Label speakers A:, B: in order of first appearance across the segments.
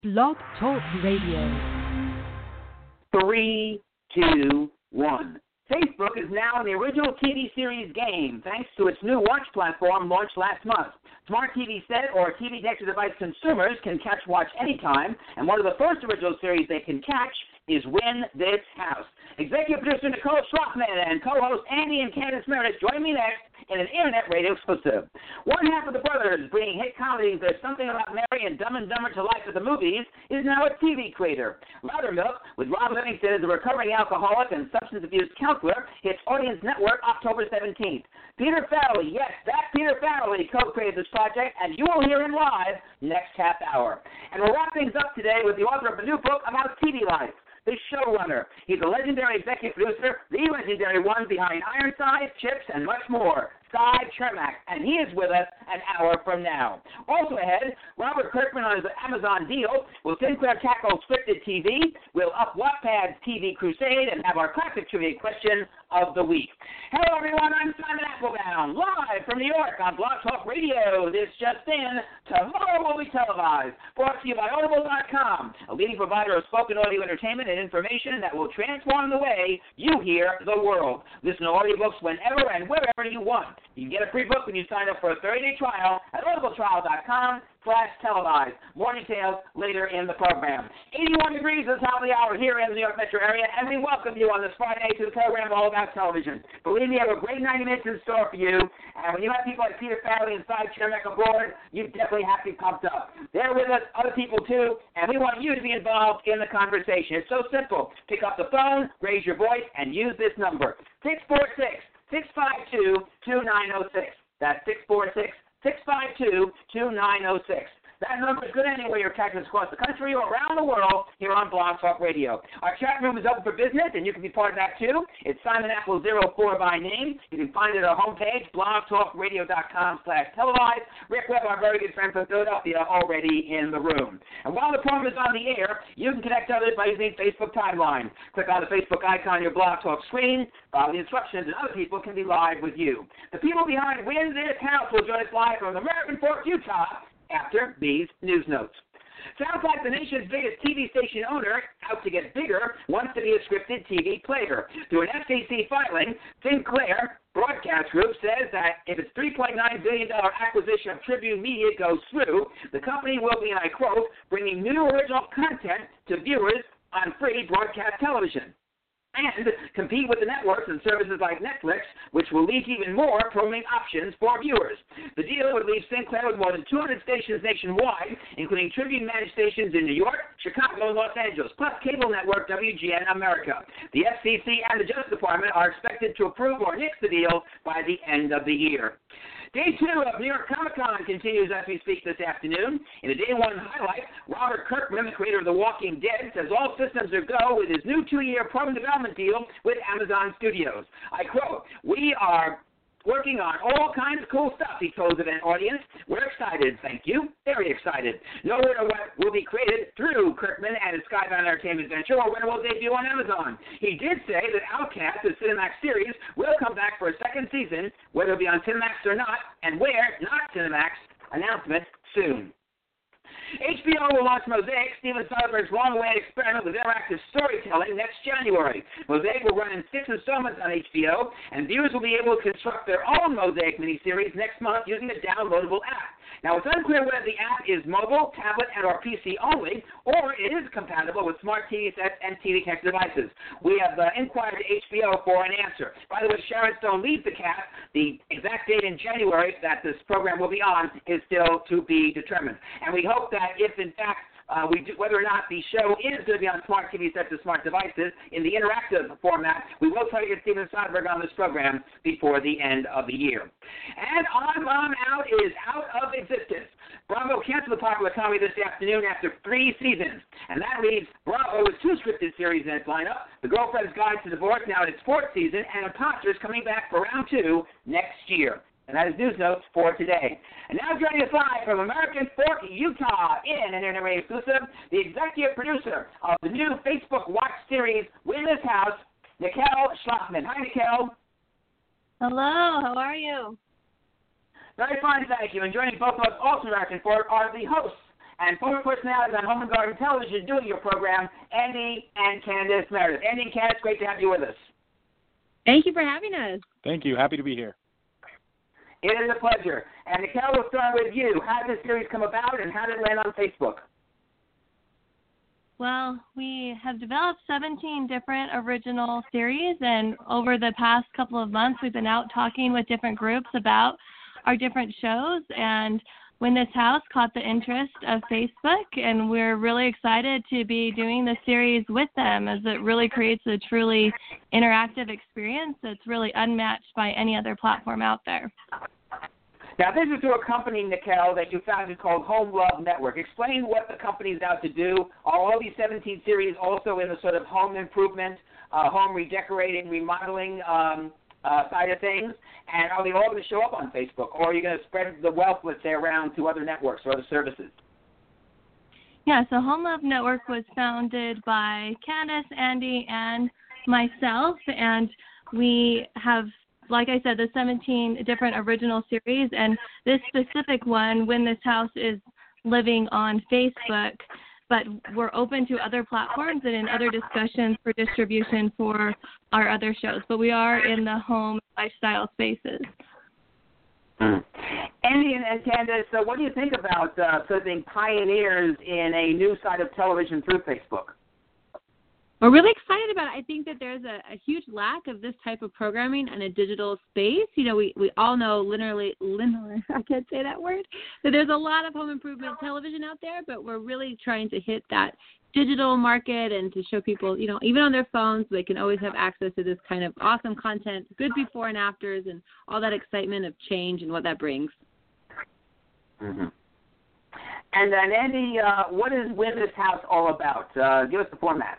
A: Blog Talk Radio.
B: 3, 2, 1. Facebook is now in the original TV series game, thanks to its new watch platform launched last month. Smart TV set or TV connected device consumers can catch watch anytime, and one of the first original series they can catch is Win This House. Executive producer Nicole Schlockman and co-host Andy and Candace Meredith join me next in an internet radio exclusive. One half of the brothers bringing hit comedies There's Something About Mary and Dumb and Dumber to life at the movies is now a TV creator. Loudermilk, with Rob Livingston as a recovering alcoholic and substance abuse counselor, hits Audience Network October 17th. Peter Farrelly, yes, that Peter Farrelly co-created this project, and you will hear him live next half hour. And we'll wrap things up today with the author of a new book about TV life, the showrunner. He's a legendary executive producer, the legendary one behind Ironside, Chips, and much more, Cy Chermak, and he is with us an hour from now. Also ahead, Robert Kirkman on his Amazon deal. Will Sinclair tackle scripted TV? We'll up Wattpad's TV crusade and have our classic trivia question of the week. Hello, everyone. I'm Simon Applebaum, live from New York on Blog Talk Radio. This just in, tomorrow will be televised. Brought to you by Audible.com, a leading provider of spoken audio entertainment and information that will transform the way you hear the world. Listen to audiobooks whenever and wherever you want. You can get a free book when you sign up for a 30-day trial at audibletrial.com/televised. More details later in the program. 81 degrees is top of the hour here in the New York metro area, and we welcome you on this Friday to the program all about television. Believe me, I have a great 90 minutes in store for you, and when you have people like Peter Farrelly and Cy Chermak aboard, you definitely have to be pumped up. They're with us, other people too, and we want you to be involved in the conversation. It's so simple. Pick up the phone, raise your voice, and use this number, 646-652-2906. That's 646-652-2906. That number is good anywhere you're catching us across the country or around the world here on Blog Talk Radio. Our chat room is open for business, and you can be part of that too. It's Simon Apple 04 by name. You can find it at our homepage, blogtalkradio.com/televised. Rick Webb, our very good friend from Philadelphia, already in the room. And while the program is on the air, you can connect others by using Facebook Timeline. Click on the Facebook icon on your Blog Talk screen, follow the instructions, and other people can be live with you. The people behind Win This House will join us live from American Fork, Utah, after these news notes. Sounds like the nation's biggest TV station owner, out to get bigger, wants to be a scripted TV player. Through an FCC filing, Sinclair Broadcast Group says that if its $3.9 billion acquisition of Tribune Media goes through, the company will be, and I quote, bringing new original content to viewers on free broadcast television, and compete with the networks and services like Netflix, which will lead to even more programming options for viewers. The deal would leave Sinclair with more than 200 stations nationwide, including Tribune-managed stations in New York, Chicago, and Los Angeles, plus cable network WGN America. The FCC and the Justice Department are expected to approve or nix the deal by the end of the year. Day 2 of New York Comic Con continues as we speak this afternoon. In a Day 1 highlight, Robert Kirkman, the creator of The Walking Dead, says all systems are go with his new 2-year program development deal with Amazon Studios. I quote, "We are working on all kinds of cool stuff," he told the event audience. "We're excited, thank you, very excited. No word of what will be created through Kirkman and his Skybound Entertainment venture or when it will debut on Amazon." He did say that Outcast, the Cinemax series, will come back for a second season, whether it be on Cinemax or not, and where not Cinemax, announcement soon. HBO will launch Mosaic, Steven Soderbergh's long-awaited experiment with interactive storytelling, next January. Mosaic will run in 6 installments on HBO, and viewers will be able to construct their own Mosaic miniseries next month using a downloadable app. Now, it's unclear whether the app is mobile, tablet, and or PC only, or it is compatible with smart TV sets and TV connected devices. We have inquired to HBO for an answer. By the way, Sharon Stone leads the cast. The exact date in January that this program will be on is still to be determined. And we hope that if, in fact, whether or not the show is going to be on smart TV sets and smart devices in the interactive format, we will try to get Steven Soderbergh on this program before the end of the year. And On Mom Out is out of existence. Bravo canceled the popular comedy this afternoon after 3 seasons, and that leaves Bravo with 2 scripted series in its lineup, The Girlfriend's Guide to Divorce now in its 4th season, and Imposters coming back for round 2 next year. And that is news notes for today. And now joining us live from American Fork, Utah, in an internet exclusive, the executive producer of the new Facebook Watch series, Win This House, Nicole Schlockman. Hi, Nicole.
C: Hello, how are you?
B: Very fine, thank you. And joining both of us, also American Fork, are the hosts and former personalities on Home and Garden Television doing your program, Andy and Candace Meredith. Andy and Candace, great to have you with us.
D: Thank you for having us.
E: Thank you. Happy to be here.
B: It is a pleasure. And Nicole, we'll start with you. How did this series come about, and how did it land on Facebook?
C: Well, we have developed 17 different original series, and over the past couple of months, we've been out talking with different groups about our different shows, and Win This House caught the interest of Facebook, and we're really excited to be doing this series with them, as it really creates a truly interactive experience that's really unmatched by any other platform out there.
B: Now, this is through a company, Nicole, that you founded called Home Love Network. Explain what the company's out to do. Are all these 17 series also in the sort of home improvement, home redecorating, remodeling side of things? And are they all going to show up on Facebook, or are you going to spread the wealth, let's say, around to other networks or other services?
C: Yeah, so Home Love Network was founded by Candace, Andy, and myself, and we have, like I said, the 17 different original series, and this specific one, Win This House, is living on Facebook, but we're open to other platforms and in other discussions for distribution for our other shows, but we are in the home lifestyle spaces.
B: Andy and Candace, so what do you think about sort of being pioneers in a new side of television through Facebook?
D: We're really excited about it. I think that there's a huge lack of this type of programming in a digital space. You know, we all know linearly, I can't say that word, that there's a lot of home improvement television out there, but we're really trying to hit that digital market and to show people, you know, even on their phones, they can always have access to this kind of awesome content, good before and afters, and all that excitement of change and what that brings.
B: Mm-hmm. And then, Andy, what is Win This House all about? Give us the format.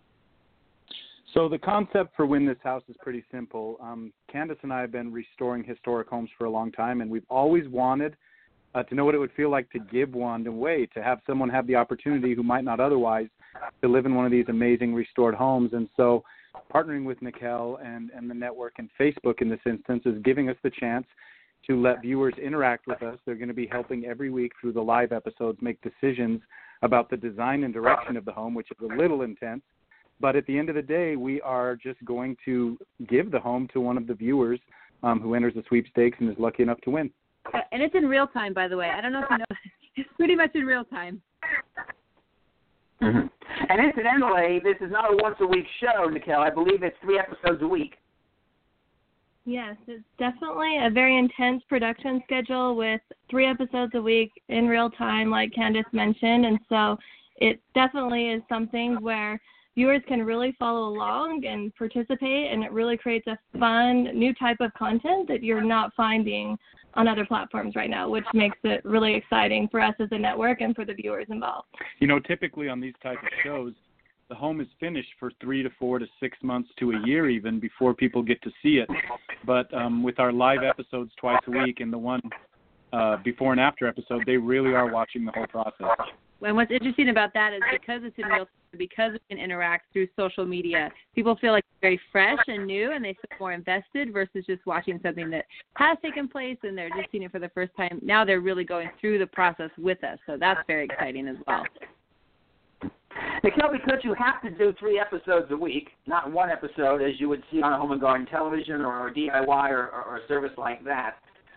E: So the concept for Win This House is pretty simple. Candace and I have been restoring historic homes for a long time, and we've always wanted to know what it would feel like to give one away, to have someone have the opportunity who might not otherwise to live in one of these amazing restored homes. And so partnering with Nicole and the network and Facebook in this instance is giving us the chance to let viewers interact with us. They're going to be helping every week through the live episodes make decisions about the design and direction of the home, which is a little intense. But at the end of the day, we are just going to give the home to one of the viewers who enters the sweepstakes and is lucky enough to win.
D: And it's in real time, by the way. I don't know if you know. It's pretty much in real time.
B: Mm-hmm. And incidentally, this is not a once-a-week show, Nicole. I believe it's 3 episodes a week.
C: Yes, it's definitely a very intense production schedule with 3 episodes a week in real time, like Candace mentioned. And so it definitely is something where viewers can really follow along and participate, and it really creates a fun new type of content that you're not finding on other platforms right now, which makes it really exciting for us as a network and for the viewers involved.
E: You know, typically on these type of shows, the home is finished for 3 to 4 to 6 months to a year even before people get to see it. But with our live episodes twice a week and the one before and after episode, they really are watching the whole process.
D: And what's interesting about that is because it's in real time, because we can interact through social media, people feel like it's very fresh and new, and they feel more invested versus just watching something that has taken place and they're just seeing it for the first time. Now they're really going through the process with us, so that's very exciting as well.
B: Nicole, because you have to do 3 episodes a week, not 1 episode as you would see on a Home and Garden Television or DIY or a service like that,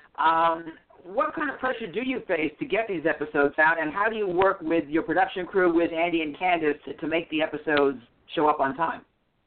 B: what kind of pressure do you face to get these episodes out, and how do you work with your production crew, with Andy and Candace, to make the episodes show up on time?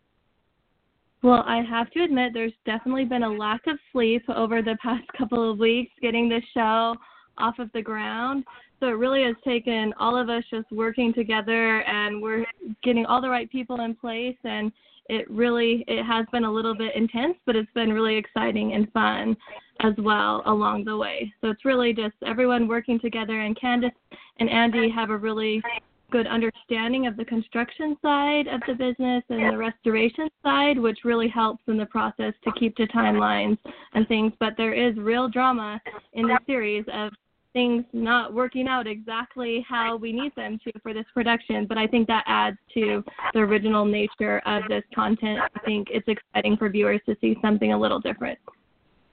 C: Well, I have to admit there's definitely been a lack of sleep over the past couple of weeks getting this show off of the ground. So it really has taken all of us just working together, and we're getting all the right people in place, and it has been a little bit intense, but it's been really exciting and fun as well along the way. So it's really just everyone working together, and Candace and Andy have a really good understanding of the construction side of the business and the restoration side, which really helps in the process to keep to timelines and things. But there is real drama in the series of things not working out exactly how we need them to for this production, but I think that adds to the original nature of this content. I think it's exciting for viewers to see something a little different.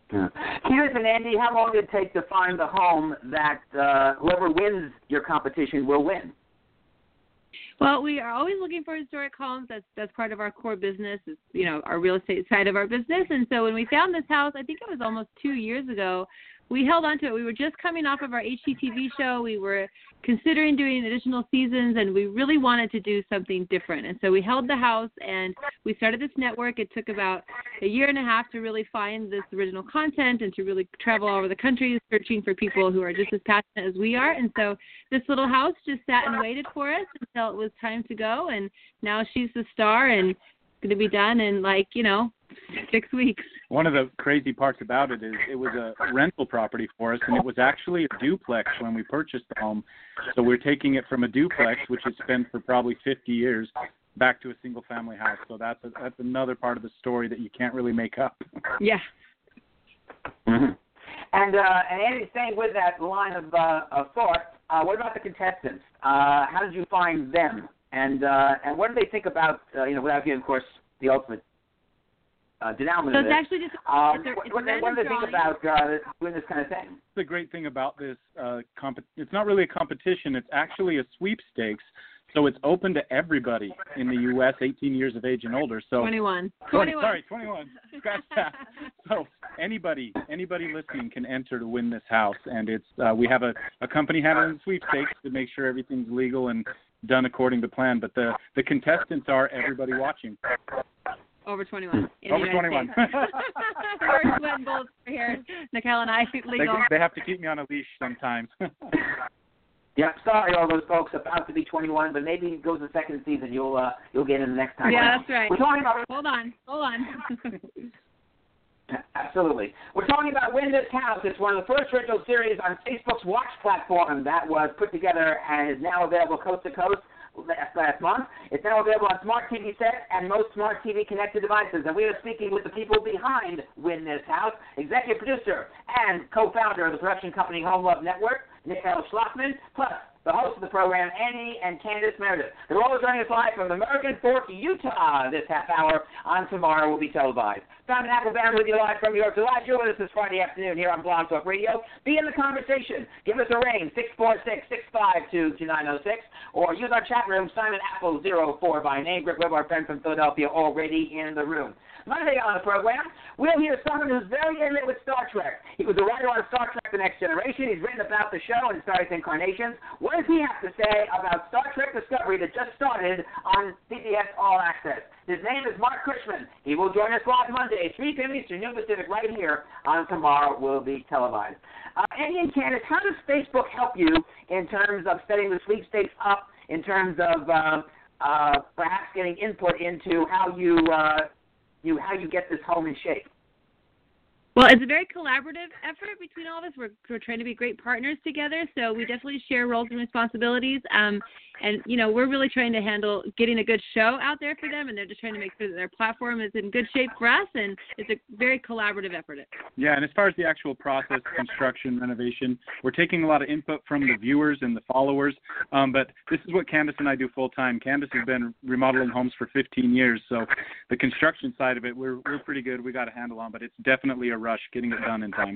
B: Candace and Andy, how long did it take to find the home that whoever wins your competition will win?
D: Well, we are always looking for historic homes. That's part of our core business, is, our real estate side of our business. And so when we found this house, I think it was almost 2 years ago, we held on to it. We were just coming off of our HGTV show. We were considering doing additional seasons, and we really wanted to do something different. And so we held the house, and we started this network. It took about a year and a half to really find this original content and to really travel all over the country searching for people who are just as passionate as we are. And so this little house just sat and waited for us until it was time to go, and now she's the star and going to be done in 6 weeks.
E: One of the crazy parts about it is it was a rental property for us, and it was actually a duplex when we purchased the home. So we're taking it from a duplex, which has been for probably 50 years, back to a single-family house. So that's another part of the story that you can't really make up.
D: Yeah.
B: Mm-hmm. And Andy, staying with that line of thought, what about the contestants? How did you find them? And what do they think about, without giving, of course, the ultimate denouement
D: so
B: of
D: it's
B: this?
D: actually just
B: What do they think about doing this kind of thing?
E: The great thing about this, it's not really a competition. It's actually a sweepstakes. So it's open to everybody in the U.S., 18 years of age and older. So
D: 21.
E: 21. Sorry, 21. Scratch that. So anybody listening can enter to win this house. And it's we have a company handling the sweepstakes to make sure everything's legal and done according to plan. But the contestants are everybody watching.
D: Over 21.
E: Over 21.
D: We're sweating bullets here. Nicole and I, legal.
E: They have to keep me on a leash sometimes.
B: Yeah, sorry, all those folks about to be 21, but maybe it goes the second season. You'll get in the next time.
D: Yeah, that's right.
B: We're talking about.
D: Hold on.
B: Absolutely. We're talking about Win This House. It's one of the first original series on Facebook's Watch platform that was put together and is now available coast to coast last month. It's now available on smart TV sets and most smart TV connected devices. And we are speaking with the people behind Win This House, executive producer and co-founder of the production company Home Love Network, Nicole Schlossman, plus the host of the program, Annie and Candace Meredith. They're all joining us live from American Fork, Utah this half hour. On tomorrow will be televised. Simon Applebaum with you live from New York. So live join us this Friday afternoon here on Blog Talk Radio. Be in the conversation. Give us a ring, 646-652-2906, or use our chat room, Simon Apple 04 by name. Greg Webb, our friend from Philadelphia, already in the room. Monday on the program, we'll hear someone who's very intimate with Star Trek. He was a writer on Star Trek The Next Generation. He's written about the show and its various incarnations. What does he have to say about Star Trek Discovery that just started on CBS All Access? His name is Mark Cushman. He will join us live Monday, 3 p.m. Eastern, Noon Pacific, right here on Tomorrow Will Be Televised. Andy and Candace, how does Facebook help you in terms of setting the sweepstakes up, in terms of perhaps getting input into how you get this home in shape?
D: Well, it's a very collaborative effort between all of us. We're trying to be great partners together, so we definitely share roles and responsibilities. And we're really trying to handle getting a good show out there for them, and they're just trying to make sure that their platform is in good shape for us, and it's a very collaborative effort.
E: Yeah, and as far as the actual process, construction, renovation, we're taking a lot of input from the viewers and the followers, but this is what Candace and I do full-time. Candace has been remodeling homes for 15 years, so the construction side of it, we're pretty good. We got a handle on, but it's definitely a rush getting it done in time.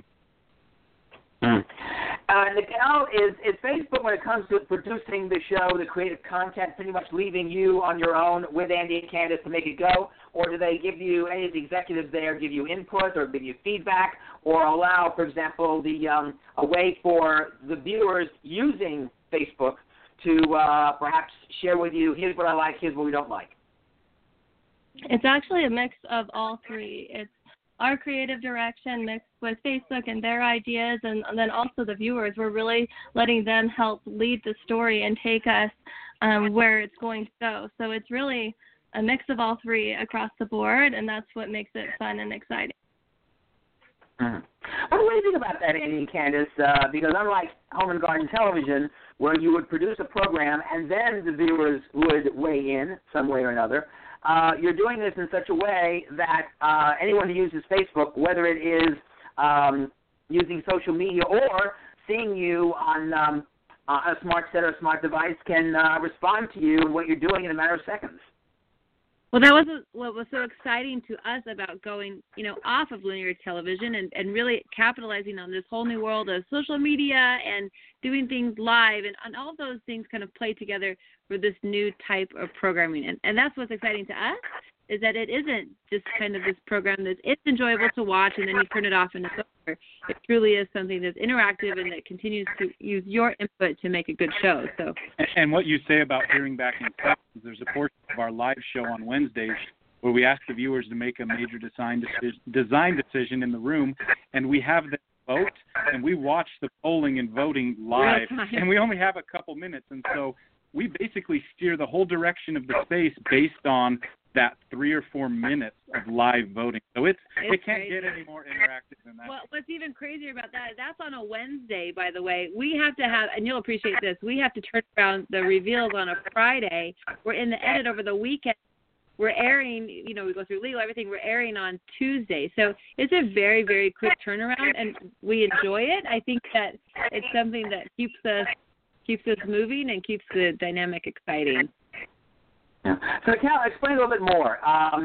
B: Nicole, is Facebook, when it comes to producing the show, the creative content, pretty much leaving you on your own with Andy and Candace to make it go? Or do they give you, any of the executives there, give you input or give you feedback or allow, for example, a way for the viewers using Facebook to perhaps share with you, here's what I like, here's what we don't like?
C: It's actually a mix of all three. It's our creative direction mixed with Facebook and their ideas, and then also the viewers. We're really letting them help lead the story and take us where it's going to go. So it's really a mix of all three across the board, and that's what makes it fun and exciting.
B: Mm-hmm. What do you think about that, Andy and Candace? Because unlike Home and Garden Television, where you would produce a program and then the viewers would weigh in some way or another, you're doing this in such a way that anyone who uses Facebook, whether it is using social media or seeing you on a smart set or a smart device, can respond to you and what you're doing in a matter of seconds.
D: Well, that was what was so exciting to us about going, off of linear television and really capitalizing on this whole new world of social media and doing things live, and all of those things kind of play together for this new type of programming. And that's what's exciting to us, is that it isn't just kind of this program that it's enjoyable to watch and then you turn it off and it's over. It truly is something that's interactive and that continues to use your input to make a good show. So,
E: and what you say about hearing back in questions, there's a portion of our live show on Wednesdays where we ask the viewers to make a major design decision in the room, and we have them vote, and we watch the polling and voting live, and we only have a couple minutes, and so we basically steer the whole direction of the space based on that 3 or 4 minutes of live voting. So it can't
D: crazy.
E: get any more interactive than that.
D: Well, what's even crazier about that is that's on a Wednesday, by the way. We have to have, and you'll appreciate this, we have to turn around the reveals on a Friday. We're in the edit over the weekend. We're airing, we go through legal, everything. We're airing on Tuesday. So it's a very, very quick turnaround, and we enjoy it. I think that it's something that keeps us moving and keeps the dynamic exciting.
B: Yeah. So, Cal, explain a little bit more.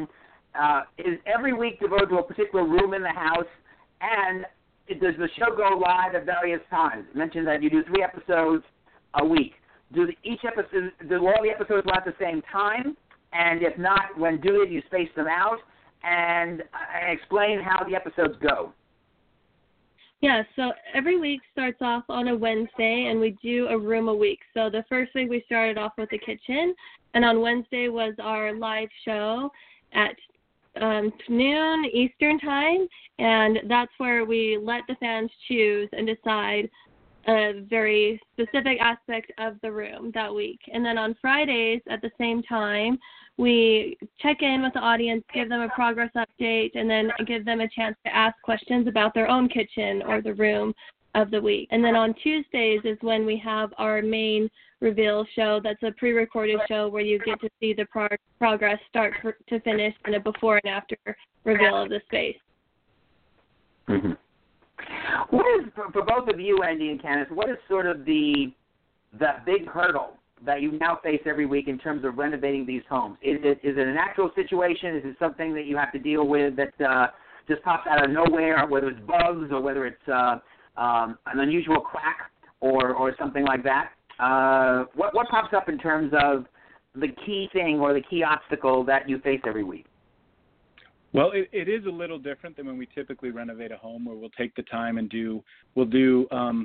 B: Is every week devoted to a particular room in the house, and does the show go live at various times? You mentioned that you do 3 episodes a week. Do all the episodes run at the same time? And if not, when do you space them out? And explain how the episodes go.
C: Yeah, so every week starts off on a Wednesday, and we do a room a week. So the first week we started off with the kitchen, and on Wednesday was our live show at noon Eastern time, and that's where we let the fans choose and decide a very specific aspect of the room that week. And then on Fridays at the same time, we check in with the audience, give them a progress update, and then give them a chance to ask questions about their own kitchen or the room of the week. And then on Tuesdays is when we have our main reveal show. That's a pre-recorded show where you get to see the progress start to finish and a before and after reveal of the space.
B: Mm-hmm. What is, for both of you, Andy and Candace, what is sort of the big hurdle that you now face every week in terms of renovating these homes? Is it an actual situation? Is it something that you have to deal with that just pops out of nowhere, whether it's bugs or whether it's an unusual crack or something like that? What pops up in terms of the key thing or the key obstacle that you face every week?
E: Well, it is a little different than when we typically renovate a home, where we'll take the time and we'll do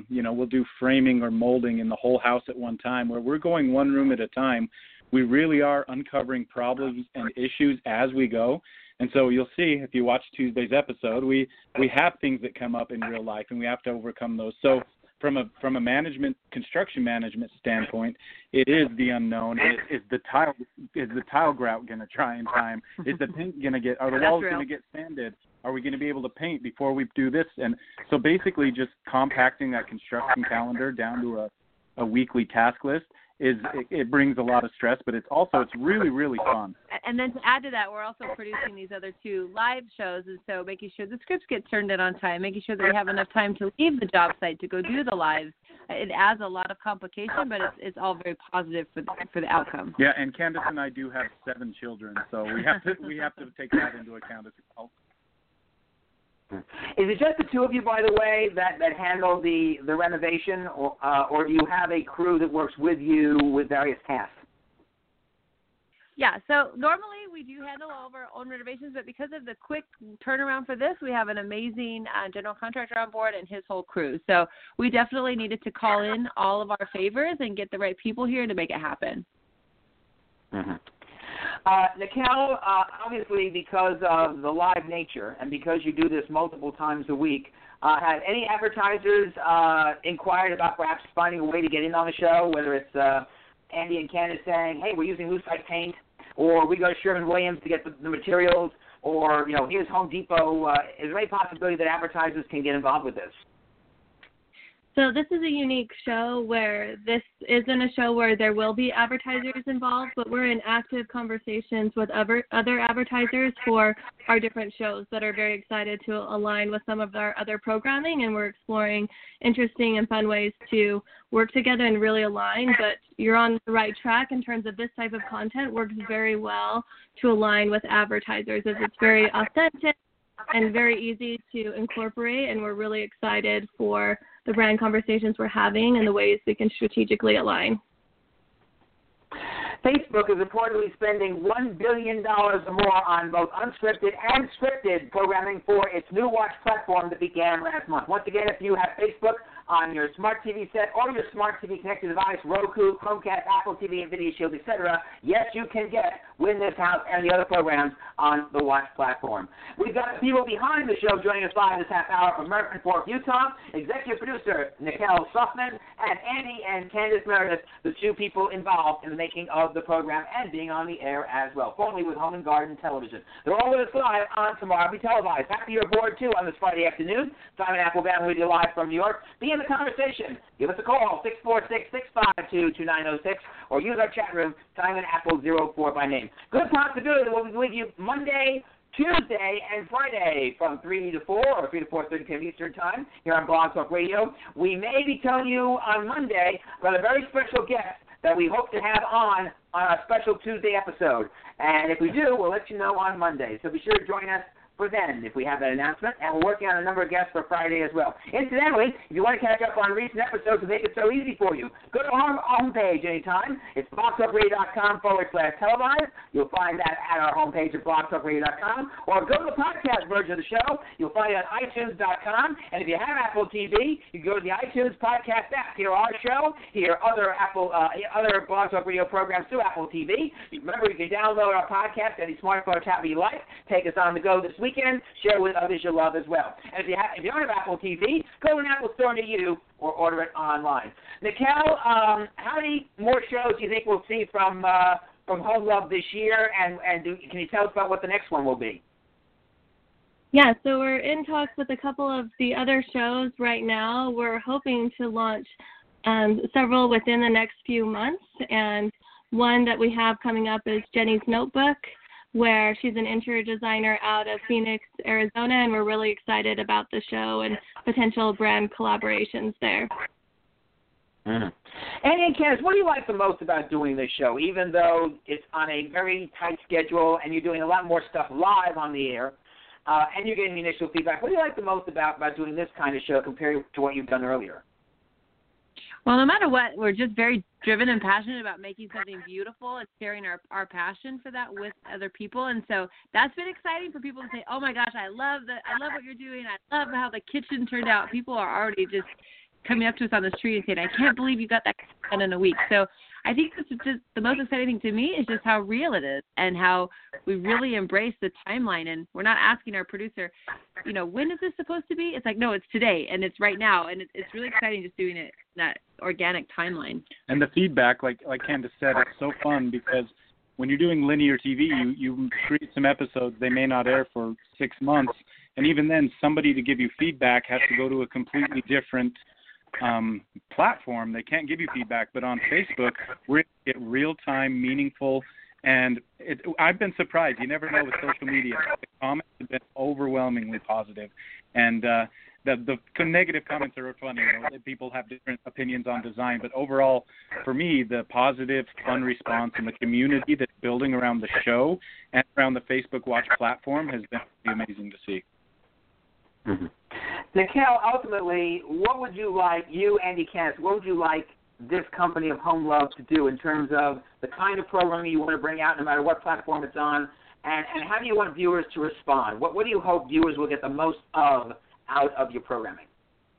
E: framing or molding in the whole house at one time. Where we're going one room at a time, we really are uncovering problems and issues as we go. And so you'll see if you watch Tuesday's episode, we have things that come up in real life, and we have to overcome those. So from a construction management standpoint, it is the unknown. Is the tile grout going to dry in time? Is the paint going to get? Are the walls going to get sanded? Are we going to be able to paint before we do this? And so basically, just compacting that construction calendar down to a weekly task list it brings a lot of stress, but it's really, really fun.
D: And then to add to that, we're also producing these other 2 live shows, and so making sure the scripts get turned in on time, making sure that we have enough time to leave the job site to go do the lives. It adds a lot of complication, but it's all very positive for the outcome.
E: Yeah, and Candace and I do have 7 children, so we have to take that into account as well.
B: Is it just the 2 of you, by the way, that handle the renovation, or do you have a crew that works with you with various tasks?
D: Yeah, so normally we do handle all of our own renovations, but because of the quick turnaround for this, we have an amazing general contractor on board and his whole crew. So we definitely needed to call in all of our favors and get the right people here to make it happen.
B: Mm-hmm. Nikhil, obviously because of the live nature and because you do this multiple times a week, have any advertisers inquired about perhaps finding a way to get in on the show, whether it's Andy and Candace saying, hey, we're using Lucite paint, or we go to Sherwin-Williams to get the materials, or, here's Home Depot. Is there any possibility that advertisers can get involved with this?
C: So this is a unique show where this isn't a show where there will be advertisers involved, but we're in active conversations with other advertisers for our different shows that are very excited to align with some of our other programming, and we're exploring interesting and fun ways to work together and really align. But you're on the right track in terms of this type of content works very well to align with advertisers, as it's very authentic and very easy to incorporate, and we're really excited for the brand conversations we're having and the ways we can strategically align.
B: Facebook is reportedly spending $1 billion or more on both unscripted and scripted programming for its new watch platform that began last month. Once again, if you have Facebook on your smart TV set or your smart TV connected device, Roku, Chromecast, Apple TV, NVIDIA Shield, etc., yes, you can get Win This House and the other programs on the Watch platform. We've got the people behind the show joining us live this half hour from American Fork, Utah. Executive producer Nicole Softman and Andy and Candace Meredith, the two people involved in the making of the program and being on the air as well, formerly with Home and Garden Television. They're all with us live on Tomorrow Be Televised. Happy you're aboard, too, on this Friday afternoon. Simon Applebaum with you live from New York. Be in the conversation. Give us a call, 646-652-2906, or use our chat room, Simon Apple 04 by name. Good possibility that we'll be with you Monday, Tuesday, and Friday from 3 to 4 or 3 to 4:30 p.m. Eastern Time here on Blog Talk Radio. We may be telling you on Monday about a very special guest that we hope to have on our special Tuesday episode. And if we do, we'll let you know on Monday. So be sure to join us for then if we have that announcement, and we're working on a number of guests for Friday as well. Incidentally, if you want to catch up on recent episodes to make it so easy for you, go to our homepage anytime. It's blogtalkradio.com/televised. You'll find that at our homepage at blogtalkradio.com, or go to the podcast version of the show. You'll find it at iTunes.com, and if you have Apple TV, you can go to the iTunes podcast app. Hear our show, hear other Blog Talk Radio programs through Apple TV. Remember, you can download our podcast any smartphone or tablet you like. Take us on the go this weekend, share with others you love as well. And if you don't have Apple TV, go to an Apple store near you or order it online. Nicole, how many more shows do you think we'll see from Home Love this year, and can you tell us about what the next one will be?
C: Yeah, so we're in talks with a couple of the other shows right now. We're hoping to launch several within the next few months, and one that we have coming up is Jenny's Notebook, where she's an interior designer out of Phoenix, Arizona, and we're really excited about the show and potential brand collaborations there.
B: Mm-hmm. And Candace, what do you like the most about doing this show, even though it's on a very tight schedule and you're doing a lot more stuff live on the air, and you're getting the initial feedback? What do you like the most about doing this kind of show compared to what you've done earlier?
D: Well, no matter what, we're just very driven and passionate about making something beautiful and sharing our passion for that with other people. And so that's been exciting for people to say, oh, my gosh, I love what you're doing. I love how the kitchen turned out. People are already just coming up to us on the street and saying, I can't believe you got that done in a week. So I think this is just the most exciting thing to me is just how real it is and how we really embrace the timeline. And we're not asking our producer, when is this supposed to be? It's like, no, it's today and it's right now. And it's really exciting just doing it in that organic timeline.
E: And the feedback, like Candace said, it's so fun because when you're doing linear TV, you create some episodes, they may not air for 6 months. And even then, somebody to give you feedback has to go to a completely different platform. They can't give you feedback, but on Facebook, we're get real-time, meaningful, and I've been surprised. You never know with social media. The comments have been overwhelmingly positive, and the negative comments are funny. People have different opinions on design, but overall, for me, the positive, fun response and the community that's building around the show and around the Facebook Watch platform has been really amazing to see.
B: Mm-hmm. Nicole, ultimately, what would you like, you, Andy Candace, what would you like this company of Home Love to do in terms of the kind of programming you want to bring out no matter what platform it's on, and how do you want viewers to respond? What do you hope viewers will get the most out of your programming?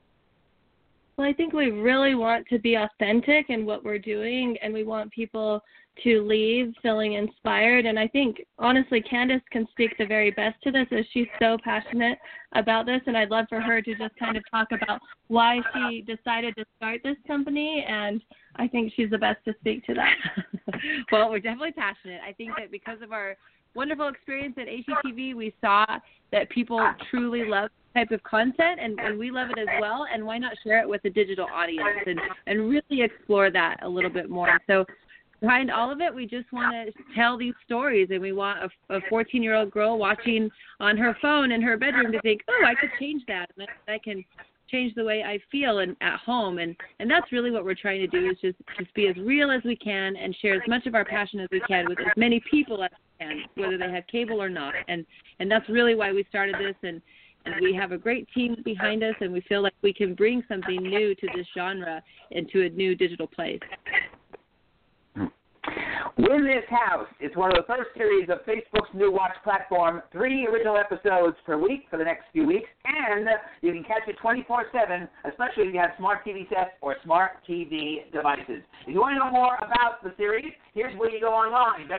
C: Well, I think we really want to be authentic in what we're doing, and we want people to leave feeling inspired. And I think, honestly, Candace can speak the very best to this, as she's so passionate about this, and I'd love for her to just kind of talk about why she decided to start this company, and I think she's the best to speak to that.
D: Well, we're definitely passionate. I think that because of our wonderful experience at HGTV. We saw that people truly love this type of content, and we love it as well. And why not share it with a digital audience and really explore that a little bit more? So behind all of it, we just want to tell these stories, and we want a 14-year-old girl watching on her phone in her bedroom to think, oh, I could change that, and I can change the way I feel at home. And that's really what we're trying to do, is just be as real as we can and share as much of our passion as we can with as many people as we can, whether they have cable or not. And that's really why we started this, and we have a great team behind us, and we feel like we can bring something new to this genre into a new digital place.
B: Win This House is one of the first series of Facebook's new watch platform, 3 original episodes per week for the next few weeks, and you can catch it 24/7, especially if you have smart TV sets or smart TV devices. If you want to know more about the series, here's where you go online,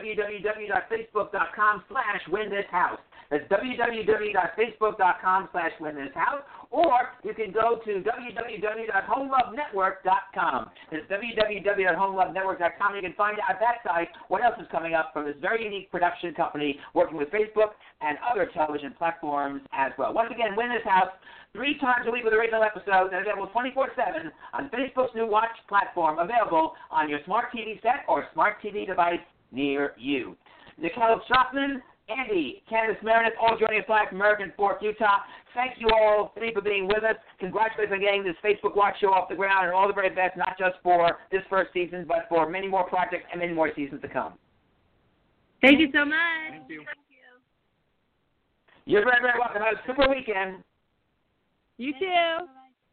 B: www.facebook.com/winthishouse. That's www.facebook.com/winthishouse, or you can go to www.homelovenetwork.com. That's www.homelovenetwork.com. You can find out at that site what else is coming up from this very unique production company working with Facebook and other television platforms as well. Once again, Win This House 3 times a week with original episodes, and available 24/7 on Facebook's new watch platform, available on your smart TV set or smart TV device near you. Nicole Strothman, Andy, Candace Meredith, all joining us live from American Fork, Utah. Thank you all three for being with us. Congratulations on getting this Facebook Watch show off the ground, and all the very best, not just for this first season, but for many more projects and many more seasons to come.
D: Thank you so much.
E: Thank you.
B: You're very, very welcome. Have a super weekend.
D: You too.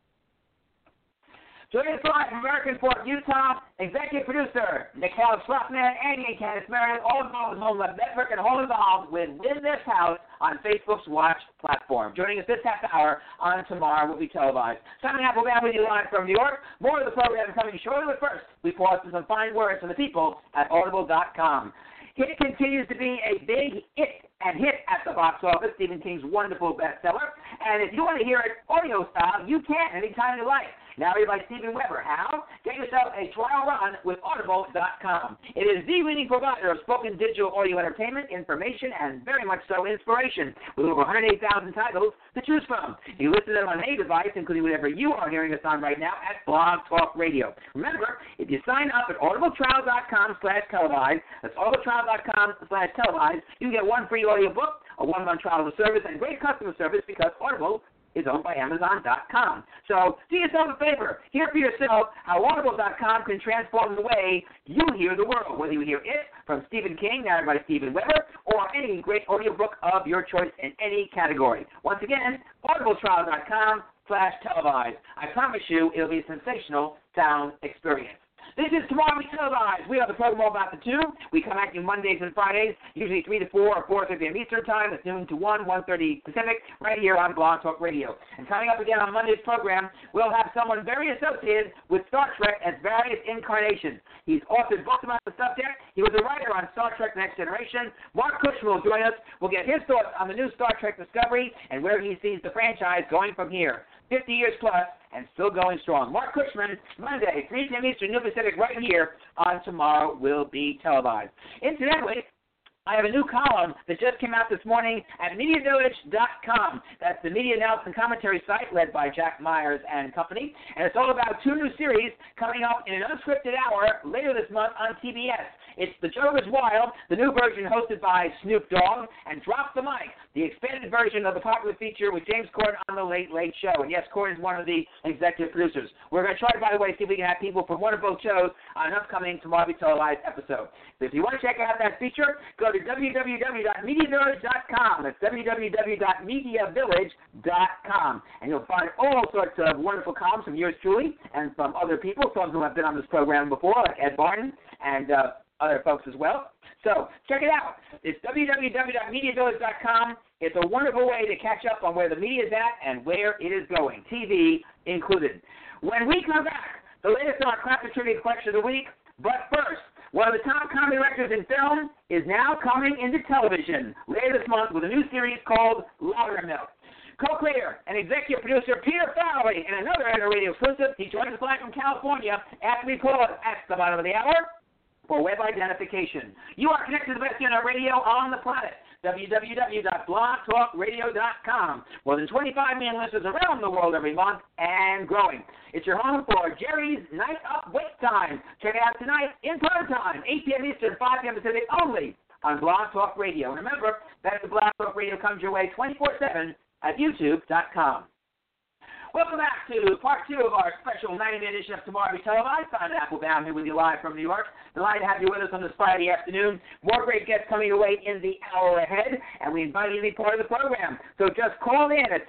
B: Joining us live from American Fork, Utah, executive producer Nicole Strothman, Andy and Candace Meredith, all involved with Home Love Network and all involved with Win This House on Facebook's Watch platform. Joining us this half hour on Tomorrow will be televised. Signing up, we'll be with you live from New York. More of the program coming shortly, but first, we pause for some fine words from the people at Audible.com. It continues to be a big hit at the box office, Stephen King's wonderful bestseller. And if you want to hear it audio style, you can anytime you like. Now read by Steven Weber. How? Get yourself a trial run with Audible.com. It is the leading provider of spoken digital audio entertainment, information, and very much so inspiration, with over 108,000 titles to choose from. You listen to them on any device, including whatever you are hearing us on right now at Blog Talk Radio. Remember, if you sign up at audibletrial.com/televised, that's audibletrial.com/televised, you can get 1 free audiobook, a 1-month trial of the service, and great customer service because Audible is owned by Amazon.com. So do yourself a favor. Hear for yourself how Audible.com can transform the way you hear the world, whether you hear it from Stephen King, narrated by Steven Weber, or any great audiobook of your choice in any category. Once again, audibletrial.com/televised. I promise you it'll be a sensational sound experience. This is Tomorrow We Televised. We are the program all about the two. We come at you Mondays and Fridays, usually 3 to 4 or 4:30 p.m. Eastern Time. That's noon to 1:30 Pacific, right here on Blog Talk Radio. And coming up again on Monday's program, we'll have someone very associated with Star Trek as various incarnations. He's authored books about the subject. He was a writer on Star Trek Next Generation. Mark Cushman will join us. We'll get his thoughts on the new Star Trek Discovery and where he sees the franchise going from here. 50 years plus and still going strong. Mark Cushman, Monday, 3 p.m. Eastern, New Pacific, right here on Tomorrow Will Be Televised. Incidentally, I have a new column that just came out this morning at MediaVillage.com. That's the media analysis and commentary site led by Jack Myers and company. And it's all about 2 new series coming up in an unscripted hour later this month on TBS. It's The Joe Is Wild, the new version hosted by Snoop Dogg, and Drop the Mic, the expanded version of the popular feature with James Corden on The Late Late Show. And yes, Corden is one of the executive producers. We're going to try, by the way, see if we can have people from one of both shows on an upcoming Tomorrow Be Televised episode. So if you want to check out that feature, go to www.mediavillage.com. That's www.mediavillage.com. And you'll find all sorts of wonderful columns from yours truly and from other people, some who have been on this program before, like Ed Barton and other folks as well. So check it out. It's www.mediavillage.com. It's a wonderful way to catch up on where the media is at and where it is going, TV included. When we come back, the latest on our Classic Trivia Collection of the Week. But first, one of the top comedy directors in film is now coming into television later this month with a new series called Loudermilk. Co-creator and executive producer Peter Farrelly and another Enter Radio exclusive. He joins us live from California after we call it at the bottom of the hour. for web identification. You are connected to the best internet radio on the planet. www.blogtalkradio.com. More than 25 million listeners around the world every month and growing. It's your home for Jerry's Night Up Wake Time. Check it out tonight in prime time, 8 p.m. Eastern, 5 p.m. Pacific, only on Blog Talk Radio. And remember, that the Blog Talk Radio comes your way 24/7 at youtube.com. Welcome back to part 2 of our special 90-minute edition of Tomorrow Be Televised. Simon Applebaum here with you live from New York. Delighted to have you with us on this Friday afternoon. More great guests coming your way in the hour ahead, and we invite you to be part of the program. So just call in at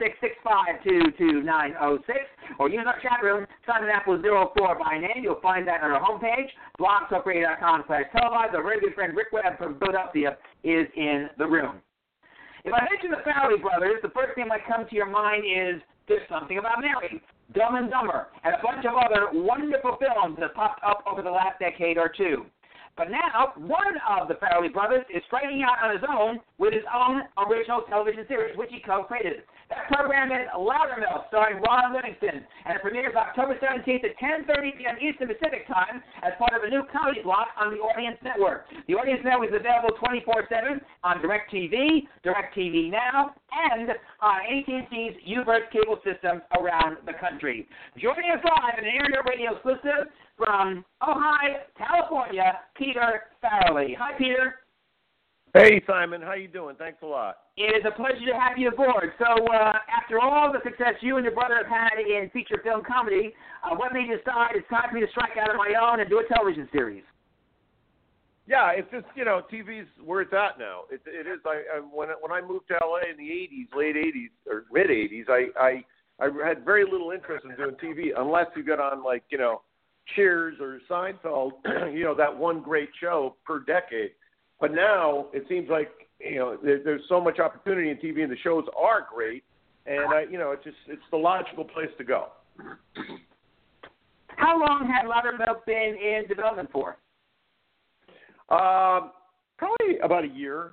B: 646-652-2906, or use our chat room, Simon Apple04 by name. You'll find that on our homepage, blogtalkradio.com/televised. Our very good friend Rick Webb from Philadelphia is in the room. If I mention the Farrelly brothers, the first thing that might come to your mind is There's Something About Mary, Dumb and Dumber, and a bunch of other wonderful films that popped up over the last decade or two. But now, one of the Farrelly brothers is striking out on his own with his own original television series, which he co-created. That program is Loudermilk, starring Ron Livingston, and it premieres October 17th at 10:30 p.m. Eastern Pacific Time as part of a new comedy block on the Audience Network. The Audience Network is available 24/7 on DirecTV, DirecTV Now, and on AT&T's U-verse cable systems around the country. Joining us live in an Internet Radio exclusive from Ojai, California, Peter Farrelly. Hi, Peter.
F: Hey, Simon. How you doing? Thanks a lot.
B: It is a pleasure to have you aboard. So after all the success you and your brother have had in feature film comedy, what made you decide it's time for me to strike out on my own and do a television series?
F: Yeah, it's just, TV's where it's at now. It is. When I moved to LA in the 80s, late 80s, or mid-80s, I had very little interest in doing TV unless you got on, Cheers or Seinfeld, that one great show per decade. But now it seems like, there's so much opportunity in TV and the shows are great. And, it's the logical place to go.
B: How long had Loudermilk been in development for?
F: Probably about a year.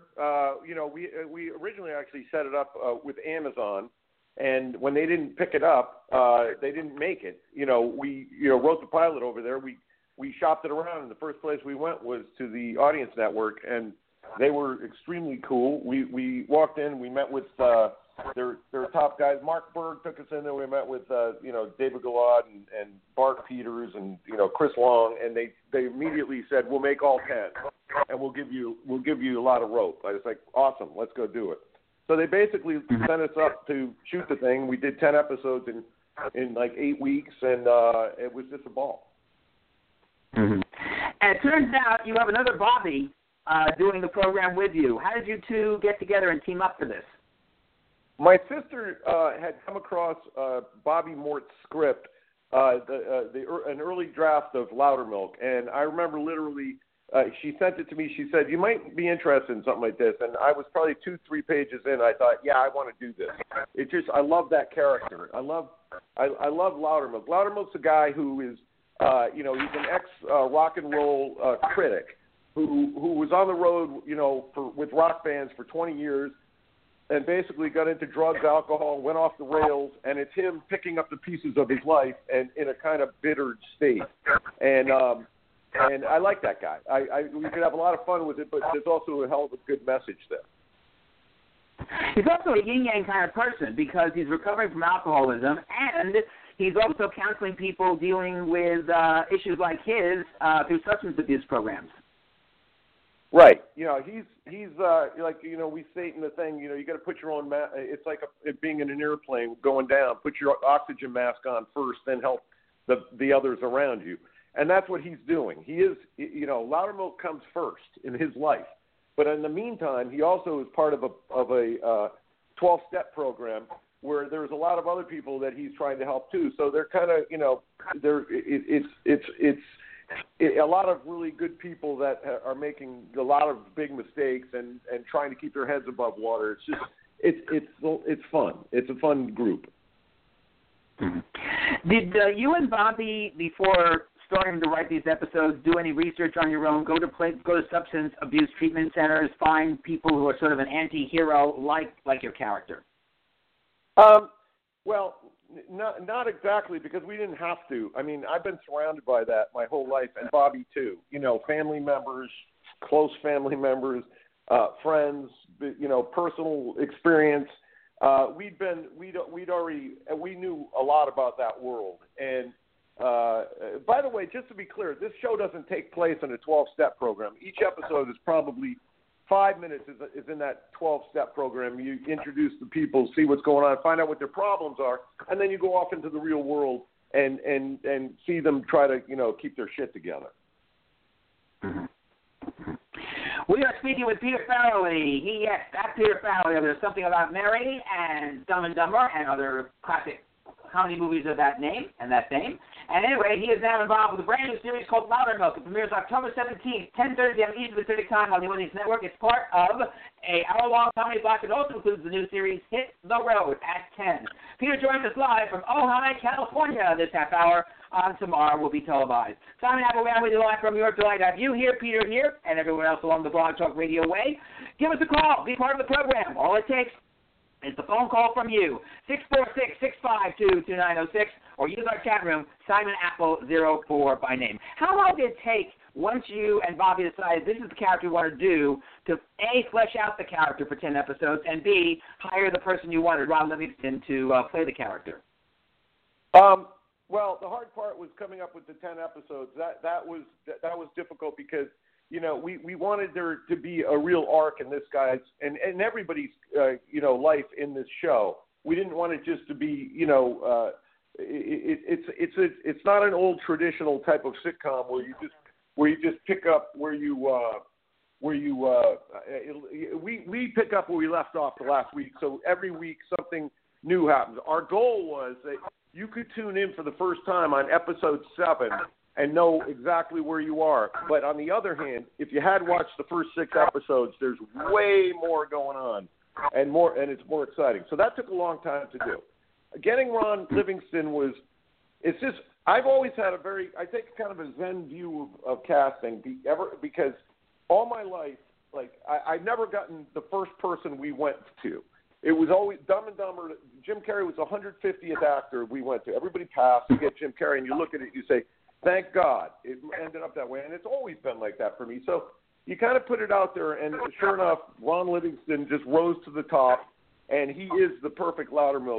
F: We originally actually set it up with Amazon. And when they didn't pick it up, they didn't make it. We wrote the pilot over there. We shopped it around, and the first place we went was to the Audience Network, and they were extremely cool. We walked in, we met with their top guys. Mark Berg took us in there. We met with David Gilad and Bart Peters and Chris Long, and they immediately said, "We'll make all 10, and we'll give you a lot of rope." I was like, "Awesome, let's go do it." So they basically sent us up to shoot the thing. We did 10 episodes in 8 weeks, and it was just a ball.
B: Mm-hmm. And it turns out you have another Bobby doing the program with you. How did you two get together and team up for this?
F: My sister had come across Bobby Mort's script, an early draft of Loudermilk, and I remember literally she sent it to me. She said, "You might be interested in something like this," and I was probably 2-3 pages in. I thought, "Yeah, I want to do this." I love that character. I love Loudermilk. Loudermilk's a guy who is, he's an ex rock and roll critic who was on the road, with rock bands for 20 years. And basically got into drugs, alcohol, went off the rails, and it's him picking up the pieces of his life and in a kind of bittered state. And I like that guy. We could have a lot of fun with it, but there's also a hell of a good message there.
B: He's also a yin-yang kind of person because he's recovering from alcoholism, and he's also counseling people dealing with issues like his through substance abuse programs.
F: Right. He's we state in the thing, you got to put your own it's like being in an airplane going down. Put your oxygen mask on first, then help the others around you. And that's what he's doing. He is, Loudermilk comes first in his life. But in the meantime, he also is part of a 12-step program where there's a lot of other people that he's trying to help too. So they're kind of, it's a lot of really good people that are making a lot of big mistakes and trying to keep their heads above water. It's just, it's fun. It's a fun group.
B: Mm-hmm. Did you and Bobby, before starting to write these episodes, do any research on your own? Go to substance abuse treatment centers, find people who are sort of an anti-hero like your character?
F: Well, Not exactly, because we didn't have to. I mean, I've been surrounded by that my whole life, and Bobby too. You know, family members, close family members, friends. You know, personal experience. We knew a lot about that world. And by the way, just to be clear, this show doesn't take place in a 12-step program. Each episode is probably 5 minutes is in that 12-step program. You introduce the people, see what's going on, find out what their problems are, and then you go off into the real world and see them try to, you know, keep their shit together.
B: We are speaking with Peter Farrelly. That's Peter Farrelly. There's Something About Mary and Dumb and Dumber and other classic comedy movies of that name and that fame. And anyway, he is now involved with a brand new series called Loudermilk. It premieres October 17th, 10:30 p.m. Eastern Pacific Time on the Audience Network. It's part of an hour-long comedy block. It also includes the new series Hit the Road at 10. Peter joins us live from Ojai, California this half hour. On tomorrow will be televised. Simon Appleman with you live from New York. Delight to have you here, Peter here, and everyone else along the Blog Talk Radio way. Give us a call. Be part of the program. All it takes is the phone call from you, 646-652-2906, or use our chat room, Simon Apple 04 by name. How long did it take once you and Bobby decided this is the character you want to do to, A, flesh out the character for 10 episodes, and B, hire the person you wanted, Ron Livingston, to play the character?
F: Well, the hard part was coming up with the 10 episodes. That was difficult because, you know, we wanted there to be a real arc in this guy's and everybody's you know, life in this show. We didn't want it just to be, you know, it's not an old traditional type of sitcom where you just pick up we pick up where we left off the last week. So every week something new happens. Our goal was that you could tune in for the first time on episode 7 and know exactly where you are. But on the other hand, if you had watched the first 6 episodes, there's way more going on and it's more exciting. So that took a long time to do. Getting Ron Livingston I've always had I take kind of a Zen view of casting because all my life, like I've never gotten the first person we went to. It was always Dumb and Dumber. Jim Carrey was the 150th actor we went to. Everybody passed. You get Jim Carrey, and you look at it, you say, thank God it ended up that way. And it's always been like that for me. So you kind of put it out there, and sure enough, Ron Livingston just rose to the top, and he is the perfect Loudermilk.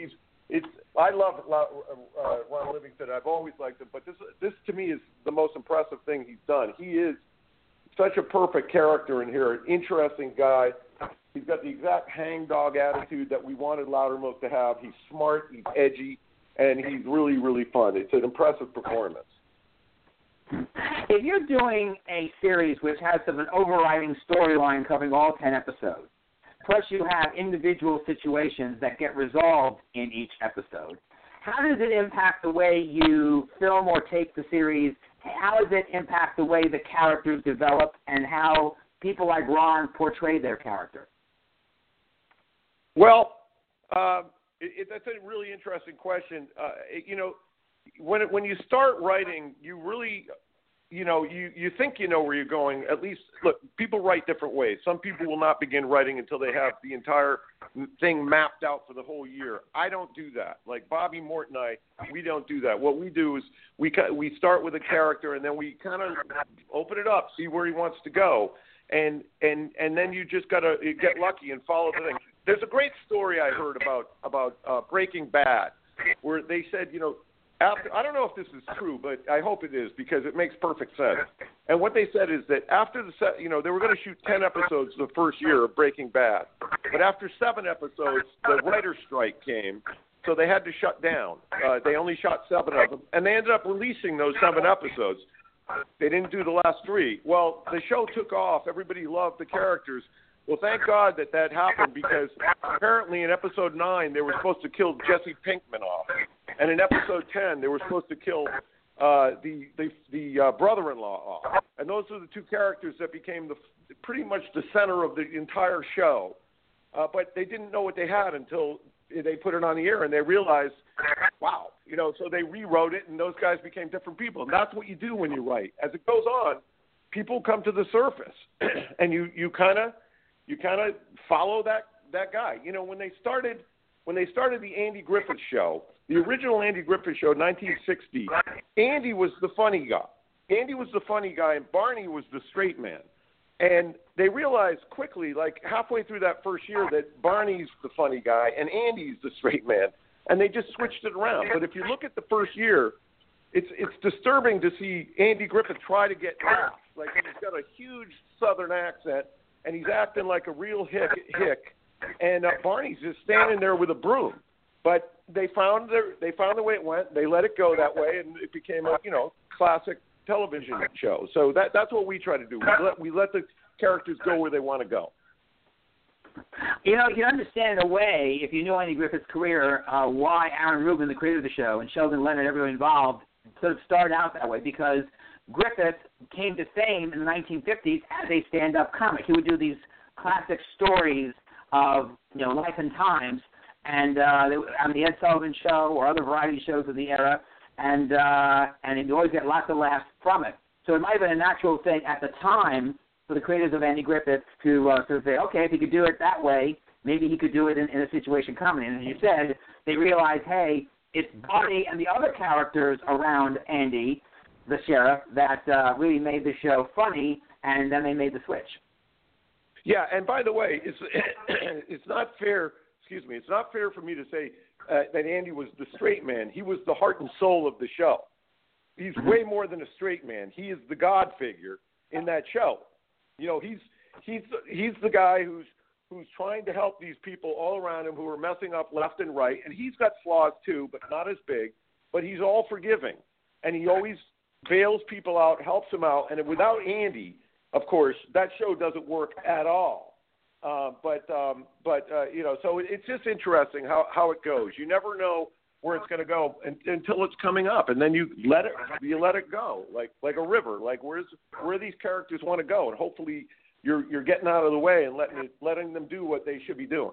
F: I love Ron Livingston. I've always liked him, but this to me is the most impressive thing he's done. He is such a perfect character in here, an interesting guy. He's got the exact hangdog attitude that we wanted Loudermilk to have. He's smart, he's edgy, and he's really, really fun. It's an impressive performance.
B: If you're doing a series which has an overriding storyline covering all 10 episodes, plus you have individual situations that get resolved in each episode, how does it impact the way you film or tape the series? How does it impact the way the characters develop and how people like Ron portray their character?
F: Well, that's a really interesting question. You know, when you start writing, you really, you know, you think you know where you're going. At least, look, people write different ways. Some people will not begin writing until they have the entire thing mapped out for the whole year. I don't do that. Like Bobby Mort and I, we don't do that. What we do is we start with a character and then we kind of open it up, see where he wants to go, and then you just got to get lucky and follow the thing. There's a great story I heard about Breaking Bad, where they said, you know, after, I don't know if this is true, but I hope it is because it makes perfect sense. And what they said is that after they were going to shoot 10 episodes the first year of Breaking Bad, but after 7 episodes, the writer's strike came, so they had to shut down. They only shot 7 of them, and they ended up releasing those 7 episodes. They didn't do the last 3. Well, the show took off. Everybody loved the characters. Well, thank God that happened because apparently in episode 9 they were supposed to kill Jesse Pinkman off, and in episode 10 they were supposed to kill the brother-in-law off, and those are the 2 characters that became pretty much the center of the entire show. But they didn't know what they had until they put it on the air, and they realized, wow, you know. So they rewrote it, and those guys became different people. And that's what you do when you write. As it goes on, people come to the surface, and you kind of follow that guy. You know, when they started when they started the Andy Griffith Show, the original Andy Griffith Show, 1960, Andy was the funny guy. Andy was the funny guy, and Barney was the straight man. And they realized quickly, like halfway through that first year, that Barney's the funny guy and Andy's the straight man. And they just switched it around. But if you look at the first year, it's disturbing to see Andy Griffith try to get laughs. Like he's got a huge Southern accent, and he's acting like a real hick. And Barney's just standing there with a broom. But they found the way it went. They let it go that way, and it became a classic television show. So that's what we try to do. We let the characters go where they want to go.
B: You can understand in a way, if you know Andy Griffith's career, why Aaron Rubin, the creator of the show, and Sheldon Leonard, everyone involved, sort of started out that way, because Griffith came to fame in the 1950s as a stand-up comic. He would do these classic stories of life and times, and on the Ed Sullivan Show or other variety shows of the era, and he'd always get lots of laughs from it. So it might have been a natural thing at the time for the creators of Andy Griffith to sort of say, okay, if he could do it that way, maybe he could do it in a situation comedy. And as you said, they realized, hey, it's Barney and the other characters around Andy, the sheriff, that really made the show funny, and then they made the switch.
F: Yeah, and by the way, it's not fair. Excuse me, it's not fair for me to say that Andy was the straight man. He was the heart and soul of the show. He's way more than a straight man. He is the God figure in that show. He's the guy who's trying to help these people all around him who are messing up left and right, and he's got flaws too, but not as big. But he's all forgiving, and he always bails people out, helps them out. And without Andy, of course, that show doesn't work at all. So it's just interesting how it goes. You never know where it's going to go until it's coming up, and then you let it go like a river. Like where these characters want to go, and hopefully you're getting out of the way and letting them do what they should be doing.